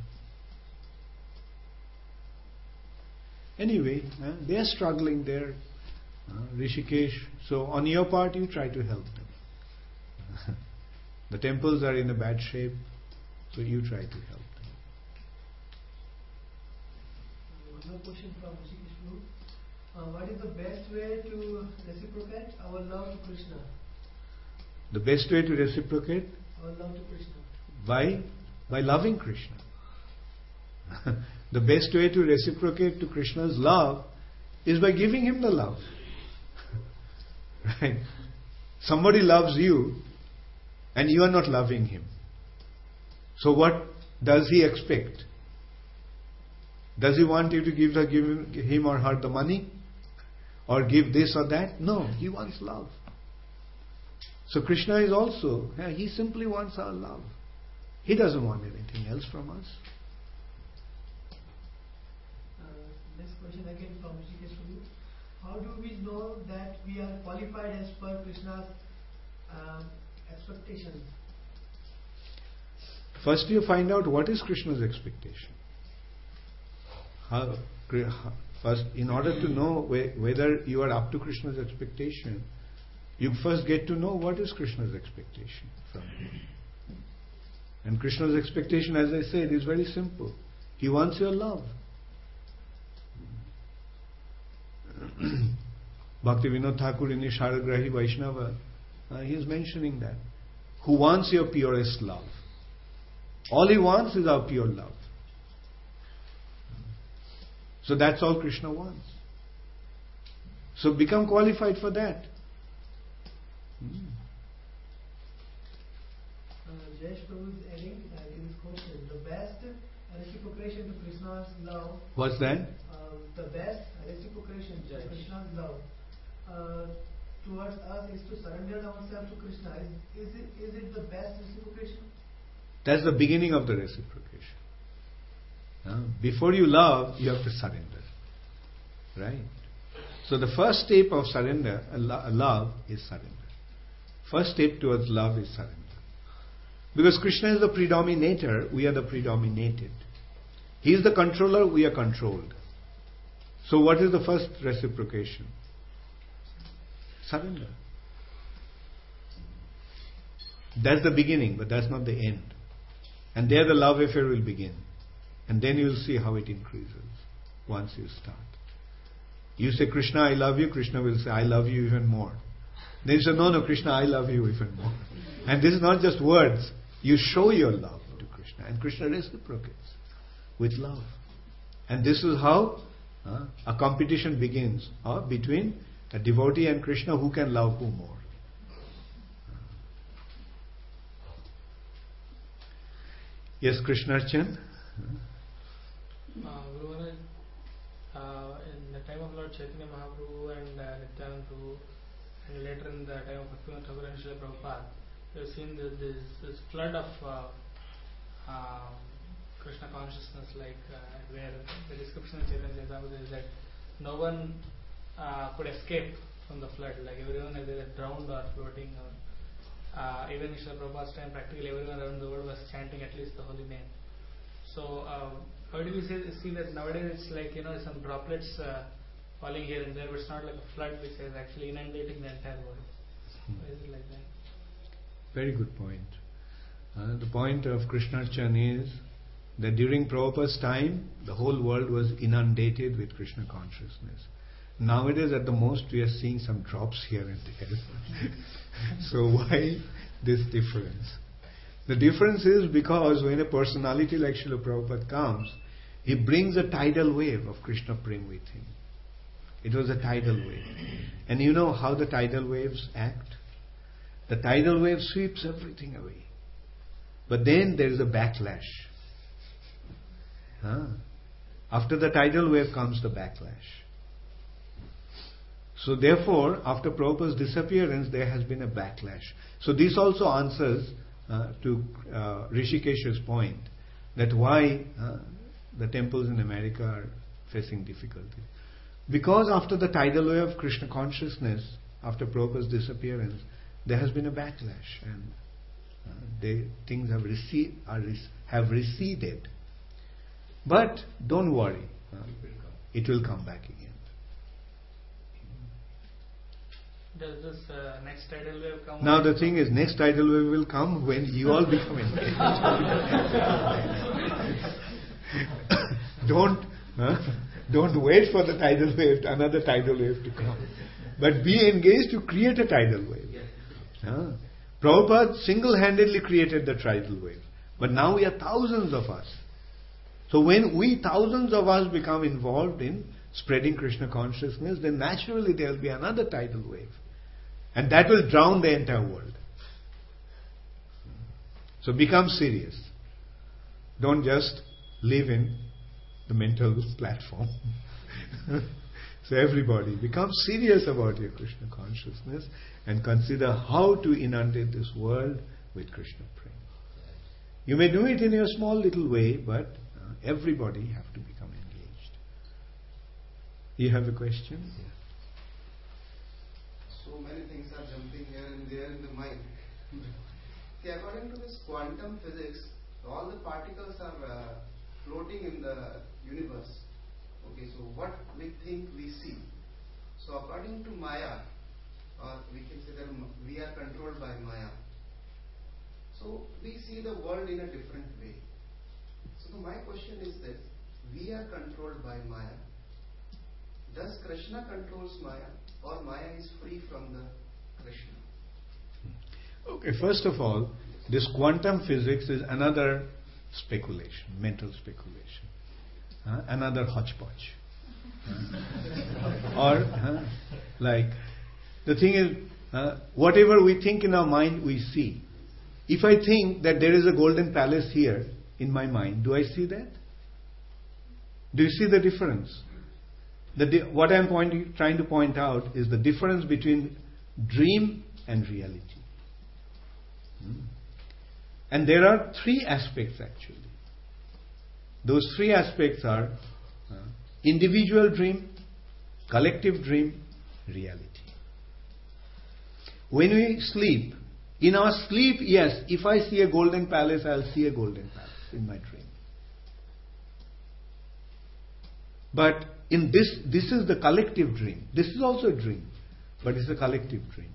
Speaker 1: Anyway, they are struggling there. Rishikesh. So on your part, you try to help them. The temples are in a bad shape, so you try to help them.
Speaker 2: One more question from Rishikesh Prabhu. What is the best way to reciprocate our love to Krishna?
Speaker 1: The best way to reciprocate?
Speaker 2: Our love to Krishna.
Speaker 1: By loving Krishna. The best way to reciprocate to Krishna's love is by giving him the love. Right? Somebody loves you and you are not loving him. So what does he expect? Does he want you to give him or her the money? Or give this or that? No, he wants love. So Krishna is also, he simply wants our love. He doesn't want anything else from us.
Speaker 2: Next question again from Rishikesh Prabhu. How do we know that we are qualified as per Krishna's expectations?
Speaker 1: First you find out what is Krishna's expectation. First, in order to know whether you are up to Krishna's expectation, you first get to know what is Krishna's expectation from you. And Krishna's expectation, as I said, is very simple. He wants your love. Bhaktivinoda Thakur in Isharagrahi Vaishnava, he is mentioning that. Who wants your purest love? All he wants is our pure love. So that's all Krishna wants. So become qualified for that.
Speaker 2: Jayesh Prabhu is adding in his question, the best reciprocation to Krishna's love.
Speaker 1: What's that?
Speaker 2: The best reciprocation to Krishna's love towards us is to surrender ourselves to Krishna. Is it the best reciprocation?
Speaker 1: That's the beginning of the reciprocation. Before you love, you have to surrender. Right? So the first step of surrender, love, is surrender. First step towards love is surrender. Because Krishna is the predominator, we are the predominated. He is the controller, we are controlled. So what is the first reciprocation? Surrender. That's the beginning, but that's not the end. And there the love affair will begin. And then you will see how it increases once you start. You say, Krishna, I love you. Krishna will say, I love you even more. Then you say, no, Krishna, I love you even more. And this is not just words. You show your love to Krishna. And Krishna reciprocates with love. And this is how a competition begins between a devotee and Krishna, who can love who more. Yes, Krishnarchan.
Speaker 4: Guru Maharaj, in the time of Lord Chaitanya Mahaprabhu and Nityananda Prabhu, and later in the time of Bhaktivinoda Thakur and Srila Prabhupada, we have seen this flood of Krishna consciousness, where the description of Chaitanya Charitamrita is that no one could escape from the flood, like everyone either drowned or floating, or even in Srila Prabhupada's time, practically everyone around the world was chanting at least the holy name. So, how do we see that nowadays it's like, some droplets falling here and there, but it's not like a flood which is actually inundating the entire world. Why is it like that?
Speaker 1: Very good point. The point of Krishnarchan is that during Prabhupada's time, the whole world was inundated with Krishna consciousness. Nowadays, at the most, we are seeing some drops here and there. So why this difference? The difference is because when a personality like Srila Prabhupada comes, he brings a tidal wave of Krishna Prem with him. It was a tidal wave. And you know how the tidal waves act? The tidal wave sweeps everything away. But then there is a backlash. After the tidal wave comes the backlash. So therefore, after Prabhupada's disappearance, there has been a backlash. So this also answers to Rishikesh's point that why the temples in America are facing difficulty. Because after the tidal wave of Krishna consciousness, after Prabhupada's disappearance, there has been a backlash, and things have receded. But don't worry, it will come back again.
Speaker 4: Does this next tidal wave come?
Speaker 1: Now the thing is, next tidal wave will come when you all become engaged. Don't wait for the tidal wave, another tidal wave to come. But be engaged to create a tidal wave. Prabhupada single-handedly created the tidal wave. But now we are thousands of us. So when thousands of us become involved in spreading Krishna consciousness, then naturally there will be another tidal wave. And that will drown the entire world. So become serious. Don't just live in the mental platform. So everybody, become serious about your Krishna consciousness and consider how to inundate this world with Krishna Prem. You may do it in your small little way, but everybody have to become engaged. You have a question? Yeah.
Speaker 5: So many things are jumping here and there in the mind. See, according to this quantum physics, all the particles are floating in the universe. Okay, so what we think we see. So according to Maya, or we can say that we are controlled by Maya. So we see the world in a different way. So my question is this: we are controlled by Maya. Does Krishna controls Maya, or Maya is free from the Krishna?
Speaker 1: Okay, first of all, this quantum physics is another speculation, mental speculation, another hodgepodge. Or, like, the thing is, whatever we think in our mind, we see. If I think that there is a golden palace here in my mind, do I see that? Do you see the difference? What I'm trying to point out is the difference between dream and reality. And there are three aspects actually. Those three aspects are individual dream, collective dream, reality. When we sleep, in our sleep, yes, if I see a golden palace, I'll see a golden palace in my dream. But in this is the collective dream. This is also a dream, but it's a collective dream.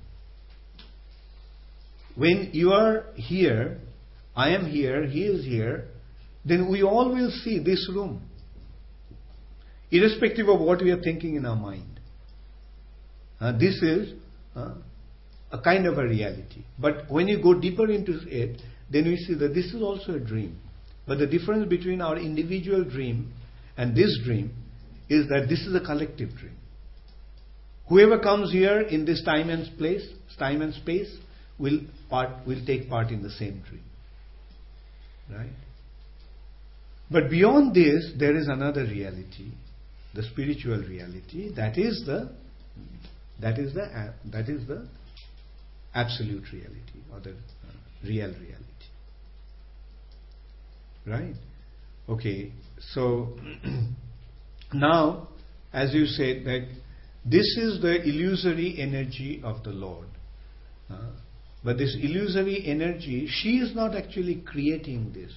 Speaker 1: When you are here, I am here, he is here, then we all will see this room, irrespective of what we are thinking in our mind. This is a kind of a reality. But when you go deeper into it, then we see that this is also a dream. But the difference between our individual dream and this dream is that this is a collective dream. Whoever comes here in this time and space will take part in the same dream. Right? But beyond this, there is another reality, the spiritual reality. That is the absolute reality, or the real reality. Right? Okay. So now, as you said, that this is the illusory energy of the Lord. But this illusory energy, she is not actually creating this.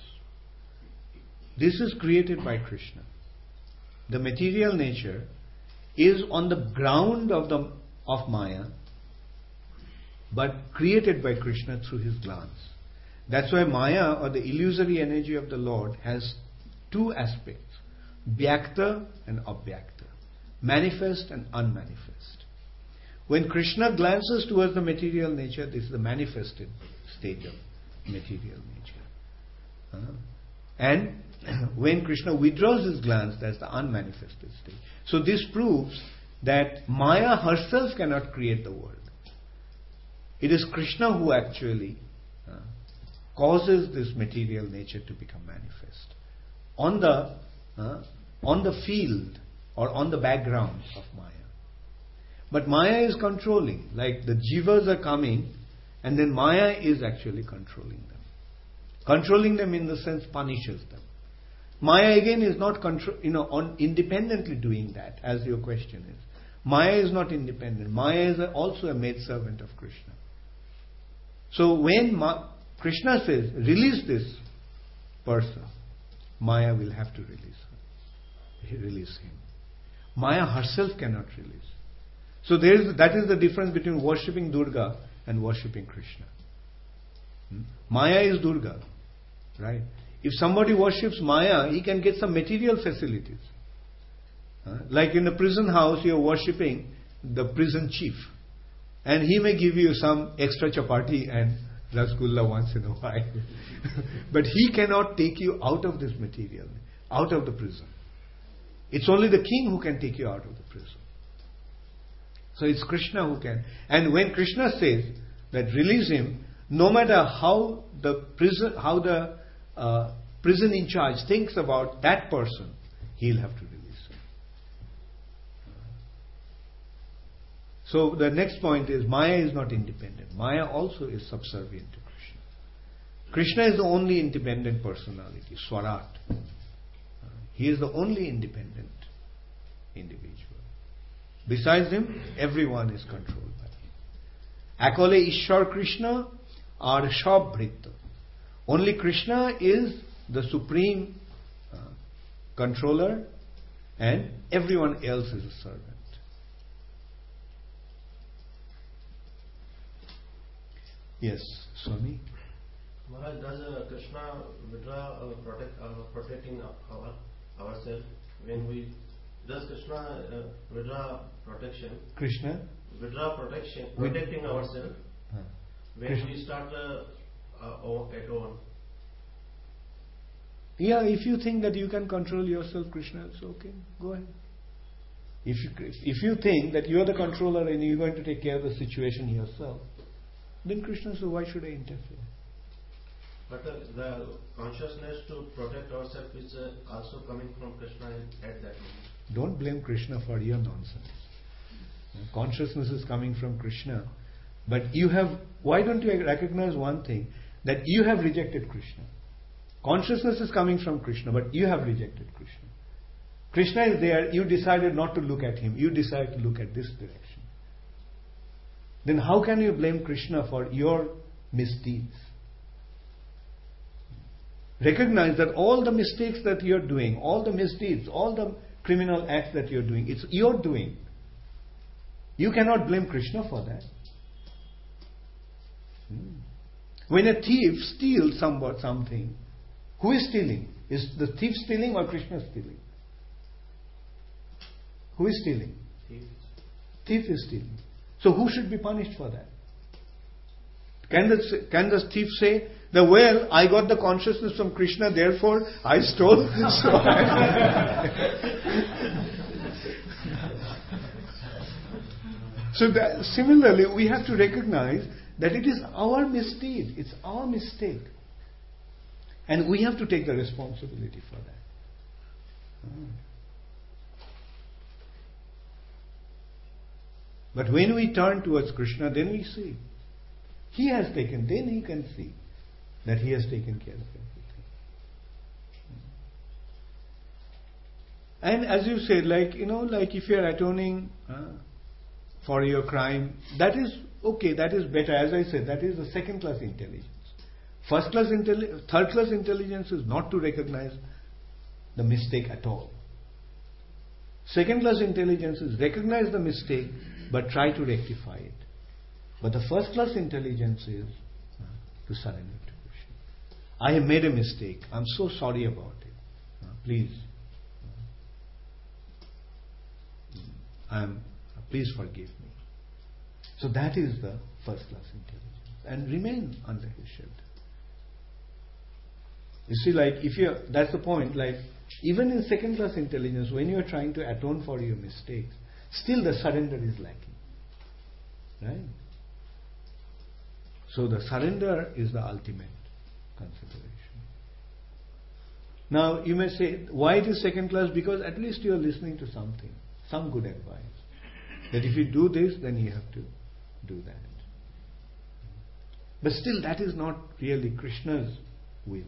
Speaker 1: This is created by Krishna. The material nature is on the ground of Maya, but created by Krishna through his glance. That's why Maya, or the illusory energy of the Lord, has two aspects: Vyakta and Abhyakta, manifest and unmanifest. When Krishna glances towards the material nature, this is the manifested stage of material nature. And when Krishna withdraws his glance, that's the unmanifested stage. So this proves that Maya herself cannot create the world. It is Krishna who actually causes this material nature to become manifest on the field or on the background of Maya. But Maya is controlling, like the jivas are coming, and then Maya is actually controlling them. Controlling them in the sense punishes them. Maya again is not independently doing that, as your question is. Maya is not independent. Maya is also a maidservant of Krishna. So when Krishna says, release this person, Maya will have to release him. Maya herself cannot release. So that is the difference between worshipping Durga and worshipping Krishna. Maya is Durga, right? If somebody worships Maya, he can get some material facilities. Like in a prison house, you are worshipping the prison chief, and he may give you some extra chapati and rasgulla once in a while. But he cannot take you out of this material, out of the prison. It's only the king who can take you out of the prison. So it's Krishna who can. And when Krishna says that release him, no matter how the prison in charge thinks about that person, he'll have to release him. So the next point is, Maya is not independent. Maya also is subservient to Krishna. Krishna is the only independent personality, Swarat. He is the only independent individual. Besides him, everyone is controlled by him. Akole Ishwar Krishna are Shab Bhritta. Only Krishna is the supreme controller, and everyone else is a servant. Yes, Swami?
Speaker 6: Maharaj, does Krishna withdraw protecting ourselves when we... Does Krishna withdraw protection?
Speaker 1: Krishna?
Speaker 6: Withdraw protection, protecting ourselves when Krishna. We start at home.
Speaker 1: Yeah, if you think that you can control yourself, Krishna, it's okay. Go ahead. If you think that you are the controller and you're going to take care of the situation yourself, then Krishna says, why should I interfere?
Speaker 6: But the consciousness to protect ourselves is also coming from Krishna at that moment.
Speaker 1: Don't blame Krishna for your nonsense. Consciousness is coming from Krishna. But why don't you recognize one thing? That you have rejected Krishna. Consciousness is coming from Krishna, but you have rejected Krishna. Krishna is there, you decided not to look at him. You decided to look at this direction. Then how can you blame Krishna for your misdeeds? Recognize that all the mistakes that you're doing, all the misdeeds, all the criminal acts that you're doing, it's your doing. You cannot blame Krishna for that. When a thief steals something, who is stealing? Is the thief stealing or Krishna stealing? Who is stealing? Thief is stealing. So who should be punished for that? Can the thief say, I got the consciousness from Krishna, therefore I stole? Similarly, we have to recognize that it is our misdeed, it's our mistake. And we have to take the responsibility for that. But when we turn towards Krishna, then we see. He has taken, then he can see that he has taken care of everything. And as you said, like if you are atoning for your crime, that is okay, that is better. As I said, that is the second class intelligence. Third class intelligence is not to recognize the mistake at all. Second class intelligence is recognize the mistake but try to rectify it. But the first class intelligence is to surrender to Krishna. I have made a mistake. I'm so sorry about it. Please. Please forgive me. So that is the first class intelligence. And remain under his shelter. You see, that's the point, even in second class intelligence, when you are trying to atone for your mistakes, still the surrender is lacking. Right? So the surrender is the ultimate consideration. Now you may say, why it is second class? Because at least you are listening to something, some good advice. That if you do this, then you have to do that. But still that is not really Krishna's will.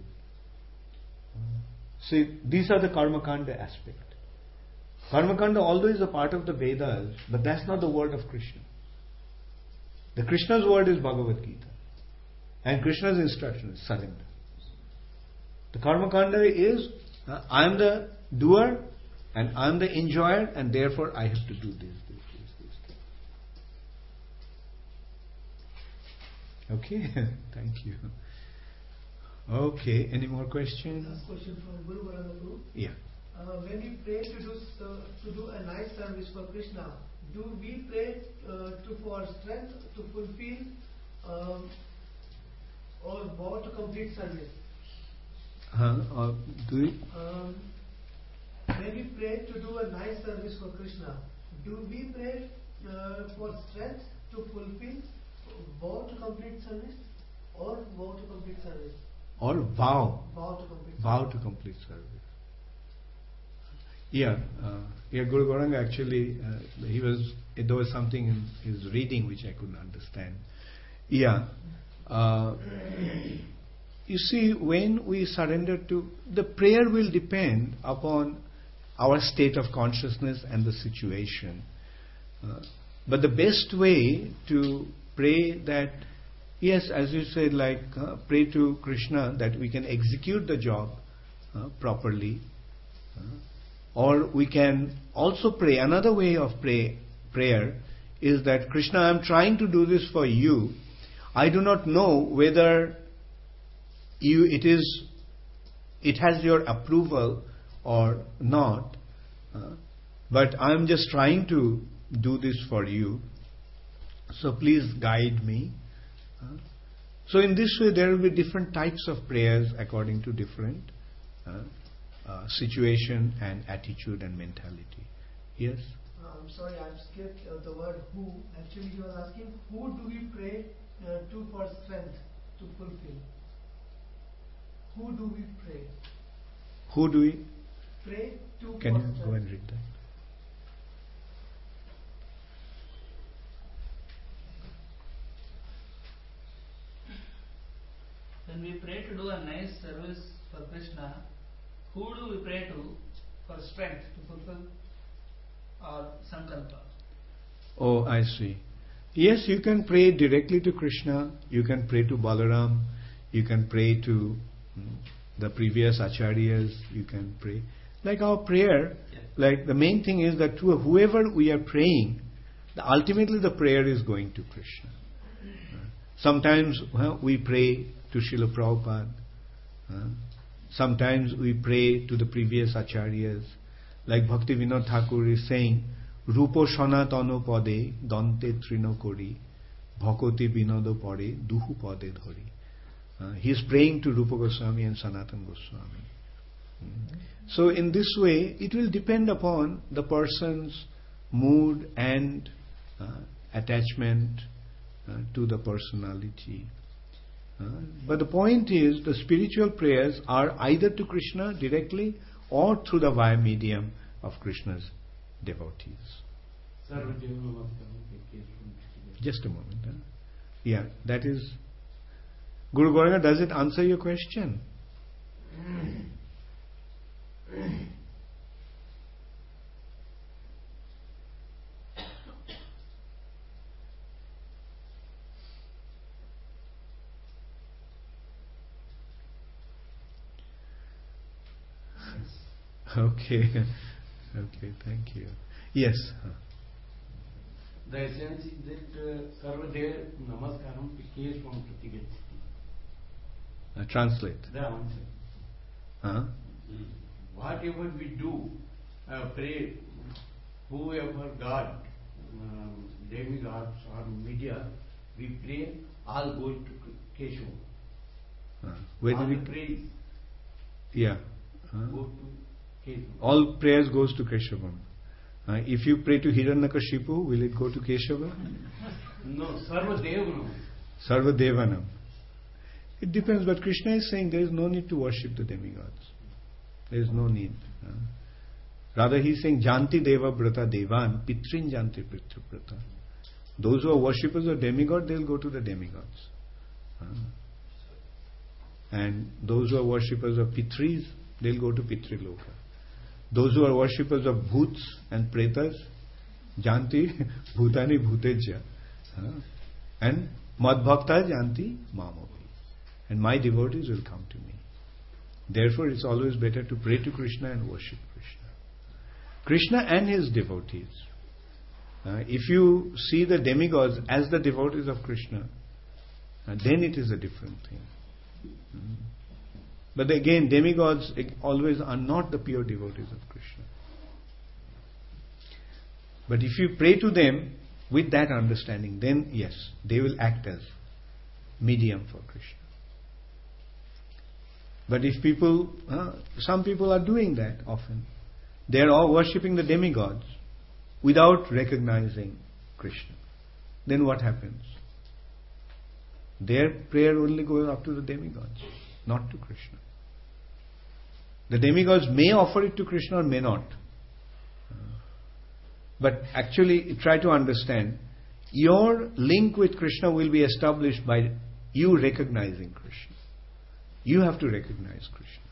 Speaker 1: See, these are the Karma Kanda aspect. Karma Kanda, although is a part of the Vedas, but that's not the word of Krishna. The Krishna's word is Bhagavad Gita. And Krishna's instruction is surrender. The Karma Kanda is, I am the doer and I am the enjoyer and therefore I have to do this. Okay, thank you. Okay, any more questions?
Speaker 2: Last question from Guru Varanga.
Speaker 1: Yeah.
Speaker 2: When we pray to do a nice service for Krishna, do we pray for strength to fulfill or vow to complete service?
Speaker 1: Do it?
Speaker 2: When we pray to do a nice service for Krishna, do we pray for strength to fulfill vow to complete service or vow to complete service?
Speaker 1: Or vow.
Speaker 2: Vow to complete service.
Speaker 1: Vow to complete service. Yeah, Guru Gauranga actually, there was something in his reading which I couldn't understand. Yeah. You see, when we surrender to, the prayer will depend upon our state of consciousness and the situation. But the best way to pray that, yes, as you said, pray to Krishna that we can execute the job properly. Or we can also pray. Another way of prayer is that, Krishna, I am trying to do this for you. I do not know whether it has your approval or not, but I am just trying to do this for you. So please guide me. So in this way there will be different types of prayers according to different situation and attitude and mentality. Yes?
Speaker 2: I'm sorry, I've skipped the word who. Actually he was asking, who do we pray to for strength to fulfill? Who do we pray?
Speaker 1: Who do we
Speaker 2: pray to?
Speaker 1: Can
Speaker 2: for
Speaker 1: you
Speaker 2: strength.
Speaker 1: go and read that?
Speaker 4: When we pray to do a nice service for Krishna, who do we pray to for strength to fulfill our sankalpa?
Speaker 1: Oh, I see. Yes, you can pray directly to Krishna, you can pray to Balaram, you can pray to the previous acharyas, you can pray. Like our prayer, the main thing is that to whoever we are praying, ultimately the prayer is going to Krishna. Sometimes we pray to Srila Prabhupada. Sometimes we pray to the previous acharyas. Like Bhakti Vinod Thakur is saying, Rupo Sanatano Pade Dante Trino Kori Bhakoti Vinodo Pade Duhu Pade Dhori. He is praying to Rupa Goswami and Sanatan Goswami. So in this way, it will depend upon the person's mood and attachment to the personality. But the point is, the spiritual prayers are either to Krishna directly or through the via medium of Krishna's devotees. Just a moment. Yeah, that is... Guru Gauranga, does it answer your question? Okay. Okay, thank you. Yes.
Speaker 7: The essence is that Sarvadev Namaskaram Pikesh from Pratigati.
Speaker 1: Translate.
Speaker 7: The answer. Whatever we do, pray, whoever God, demigods or media, we pray, all goes to Keshava.
Speaker 1: Where
Speaker 7: all
Speaker 1: did
Speaker 7: the praise
Speaker 1: Yeah.
Speaker 7: go to Keshava.
Speaker 1: All prayers goes to Keshavam. If you pray to Hiranyakashipu, will it go to Keshava?
Speaker 7: No, Sarvadevanam.
Speaker 1: Sarvadevanam. It depends, but Krishna is saying there is no need to worship the demigods. There is no need. Rather, he is saying, Janti Deva Brata Devan, Pitrin Janti Pitru Brata. Those who are worshippers of demigod, they will go to the demigods. And those who are worshippers of Pitris, they will go to Pitriloka. Those who are worshippers of Bhuts and Pretas, Janti Bhutani Bhuteja. And Madbhakta Janti Mamovi. And my devotees will come to me. Therefore, it's always better to pray to Krishna and worship Krishna. Krishna and his devotees. If you see the demigods as the devotees of Krishna, then it is a different thing. But again, demigods always are not the pure devotees of Krishna. But if you pray to them with that understanding, then yes, they will act as medium for Krishna. But if people, some people are doing that often. They are all worshipping the demigods without recognizing Krishna. Then what happens? Their prayer only goes up to the demigods, not to Krishna. The demigods may offer it to Krishna or may not. But actually, try to understand, your link with Krishna will be established by you recognizing Krishna. You have to recognize Krishna.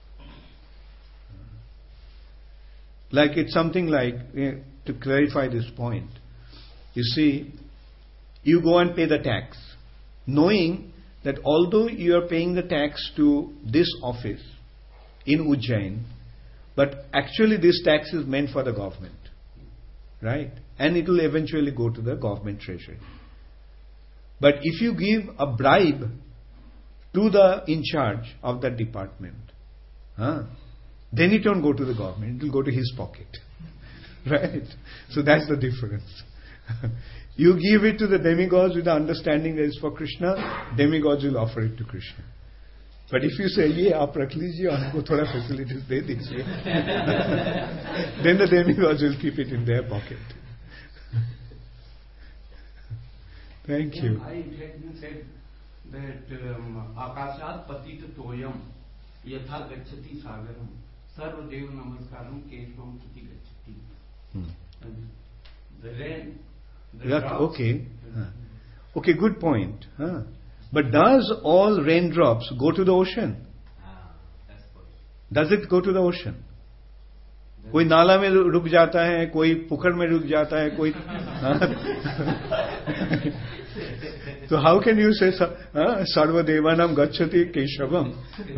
Speaker 1: Like it's something like, to clarify this point, you see, you go and pay the tax, knowing that although you are paying the tax to this office in Ujjain, but actually this tax is meant for the government, right? And it will eventually go to the government treasury. But if you give a bribe to the in charge of that department, then it won't go to the government, it will go to his pocket. Right? So that's the difference. You give it to the demigods with the understanding that it's for Krishna, demigods will offer it to Krishna. But if you say, "Ye aap rakh lijiye, humko thoda facilities de dijiye," then the demigods will keep it in their pocket. Thank you.
Speaker 7: I had said that Akashat Patita Toyam Yatha Gachati Sagaram Sarvadev Namaskaram Keshvam Prati Gachati. The rain.
Speaker 1: Okay. Okay, good point. But does all raindrops go to the ocean? Does it go to the ocean? कोई नाला में रुक जाता है, कोई पुखर में रुक जाता है, कोई So how can you say Sarva Devanam Gacchati Keshavam?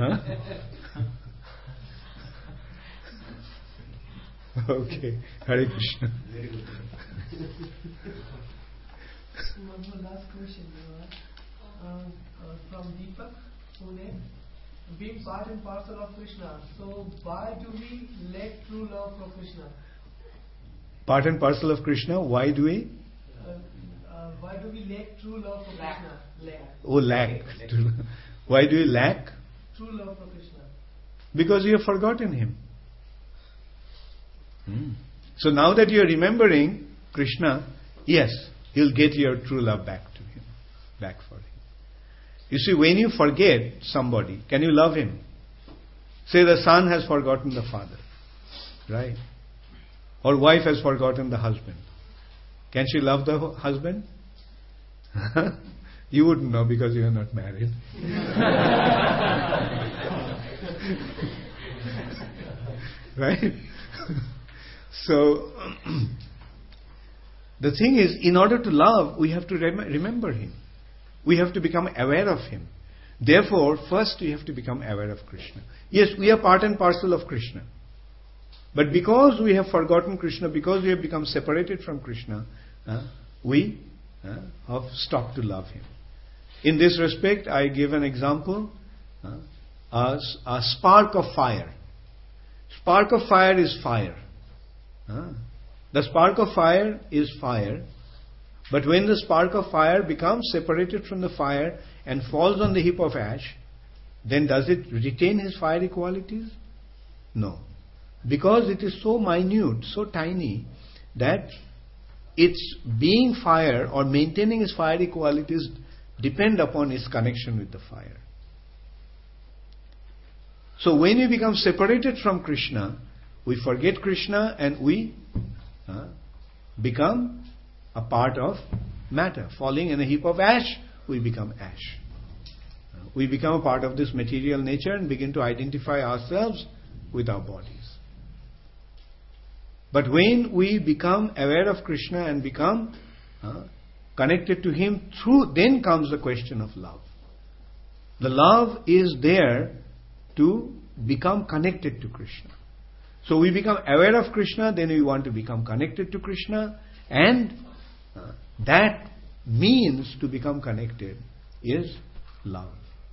Speaker 1: Okay, Hare Krishna.
Speaker 2: One last question from Deepak Pune. Being part and parcel of Krishna, so why do we lack true love for Krishna?
Speaker 1: Part and parcel of Krishna, why do we?
Speaker 2: Why do we lack true love for Krishna? Lack.
Speaker 1: Oh, lack. Why do you lack?
Speaker 2: True love for Krishna.
Speaker 1: Because you have forgotten him. So now that you are remembering Krishna, yes, you'll get your true love back to him, back for him. You see, when you forget somebody, can you love him? Say the son has forgotten the father, right? Or wife has forgotten the husband. Can she love the husband? You wouldn't know because you are not married. Right? So, the thing is, in order to love, we have to remember him. We have to become aware of him. Therefore, first we have to become aware of Krishna. Yes, we are part and parcel of Krishna. But because we have forgotten Krishna, because we have become separated from Krishna, we have stopped to love him. In this respect, I give an example. A spark of fire. Spark of fire is fire. The spark of fire is fire. But when the spark of fire becomes separated from the fire and falls on the heap of ash, then does it retain its fiery qualities? No. Because it is so minute, so tiny, that its being fire or maintaining its fiery qualities depend upon its connection with the fire. So when we become separated from Krishna, we forget Krishna and we become a part of matter. Falling in a heap of ash, we become ash. We become a part of this material nature and begin to identify ourselves with our bodies. But when we become aware of Krishna and become connected to him, then comes the question of love. The love is there to become connected to Krishna. So we become aware of Krishna, then we want to become connected to Krishna, and that means to become connected is love.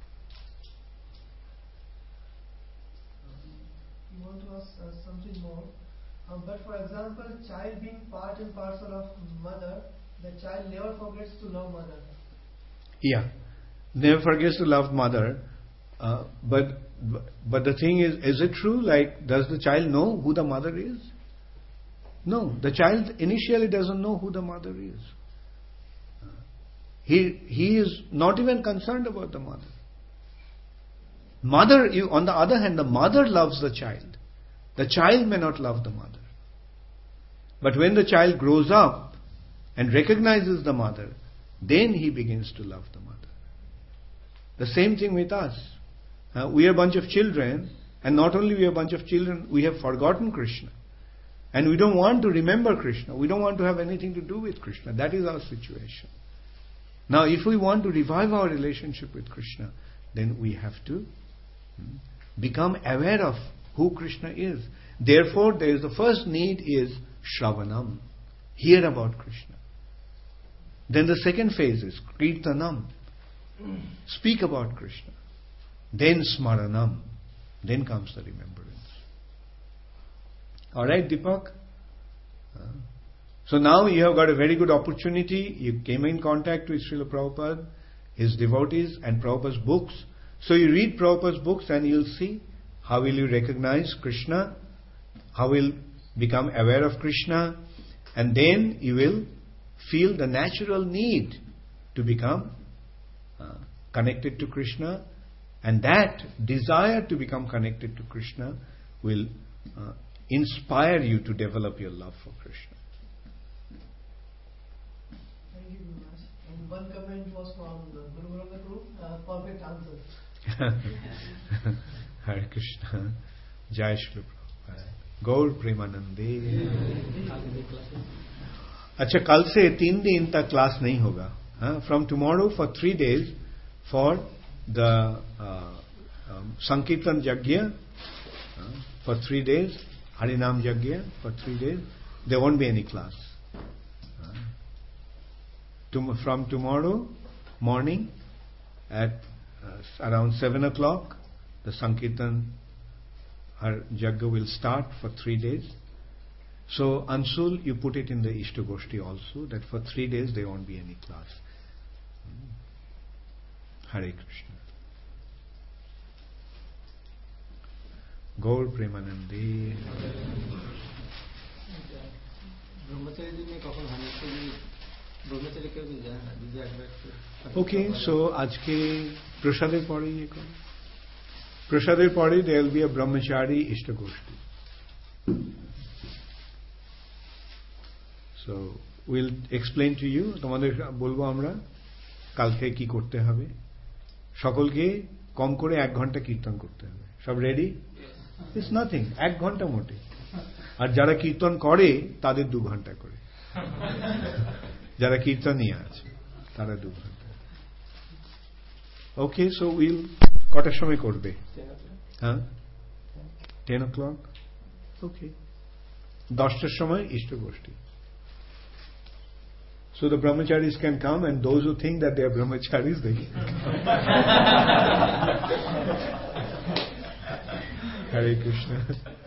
Speaker 2: You want to ask something more? But for example, child being part and parcel of mother, the child never forgets to love mother.
Speaker 1: Yeah, never forgets to love mother. But the thing is it true? Like, does the child know who the mother is? No, the child initially doesn't know who the mother is. He is not even concerned about the mother. On the other hand, the mother loves the child. The child may not love the mother. But when the child grows up and recognizes the mother, then he begins to love the mother. The same thing with us. We are a bunch of children, and not only we are a bunch of children, we have forgotten Krishna. And we don't want to remember Krishna. We don't want to have anything to do with Krishna. That is our situation. Now, if we want to revive our relationship with Krishna, then we have to become aware of who Krishna is. Therefore, there is the first need is Shravanam. Hear about Krishna. Then the second phase is Kirtanam. Speak about Krishna. Then Smaranam. Then comes the remembrance. Alright, Deepak? So now you have got a very good opportunity. You came in contact with Srila Prabhupada, his devotees, and Prabhupada's books. So you read Prabhupada's books and you'll see how will you recognize Krishna, how will become aware of Krishna, and then you will feel the natural need to become connected to Krishna, and that desire to become connected to Krishna will inspire you to develop your love for Krishna.
Speaker 2: Thank you very much. And one comment was from the Guru Granth group, perfect answer.
Speaker 1: Hare Krishna. Jai Shri Prabhupada. Gaur Premanande. अच्छा, कल से 3 दिन तक class नहीं होगा. From tomorrow for 3 days for the Sankirtan Yajna for 3 days, Harinam Yajna for 3 days, there won't be any class. From tomorrow morning at around 7 o'clock, the Sankirtan Yajna will start for 3 days. So, Ansul, you put it in the Ishtagoshti also, that for 3 days there won't be any class. Hare Krishna. Gaur Premanande.
Speaker 3: ब्रह्मचर्य में कখন
Speaker 1: Okay, so আজকে প্রসাদের পরে প্রসাদের পরে there will be a brahmachari ishtagoshti. So we'll explain to you, তোমাদের বলবো আমরা কালকে কি করতে হবে। সকলকে কম করে 1 ঘন্টা কীর্তন করতে হবে। সব রেডি? It's nothing, 1 ঘন্টা মোটে। আর যারা কীর্তন করে তাদের 2 ঘন্টা করে। যারা কীর্তনীয় আছে তারা 2 ঘন্টা। ওকে, সো উইল কটার সময় করবে? হ্যাঁ, 10 o'clock. ওকে, 10টার সময় ইষ্টগোষ্ঠী। So the brahmacharis can come, and those who think that they are brahmacharis, they can come. Hare Krishna.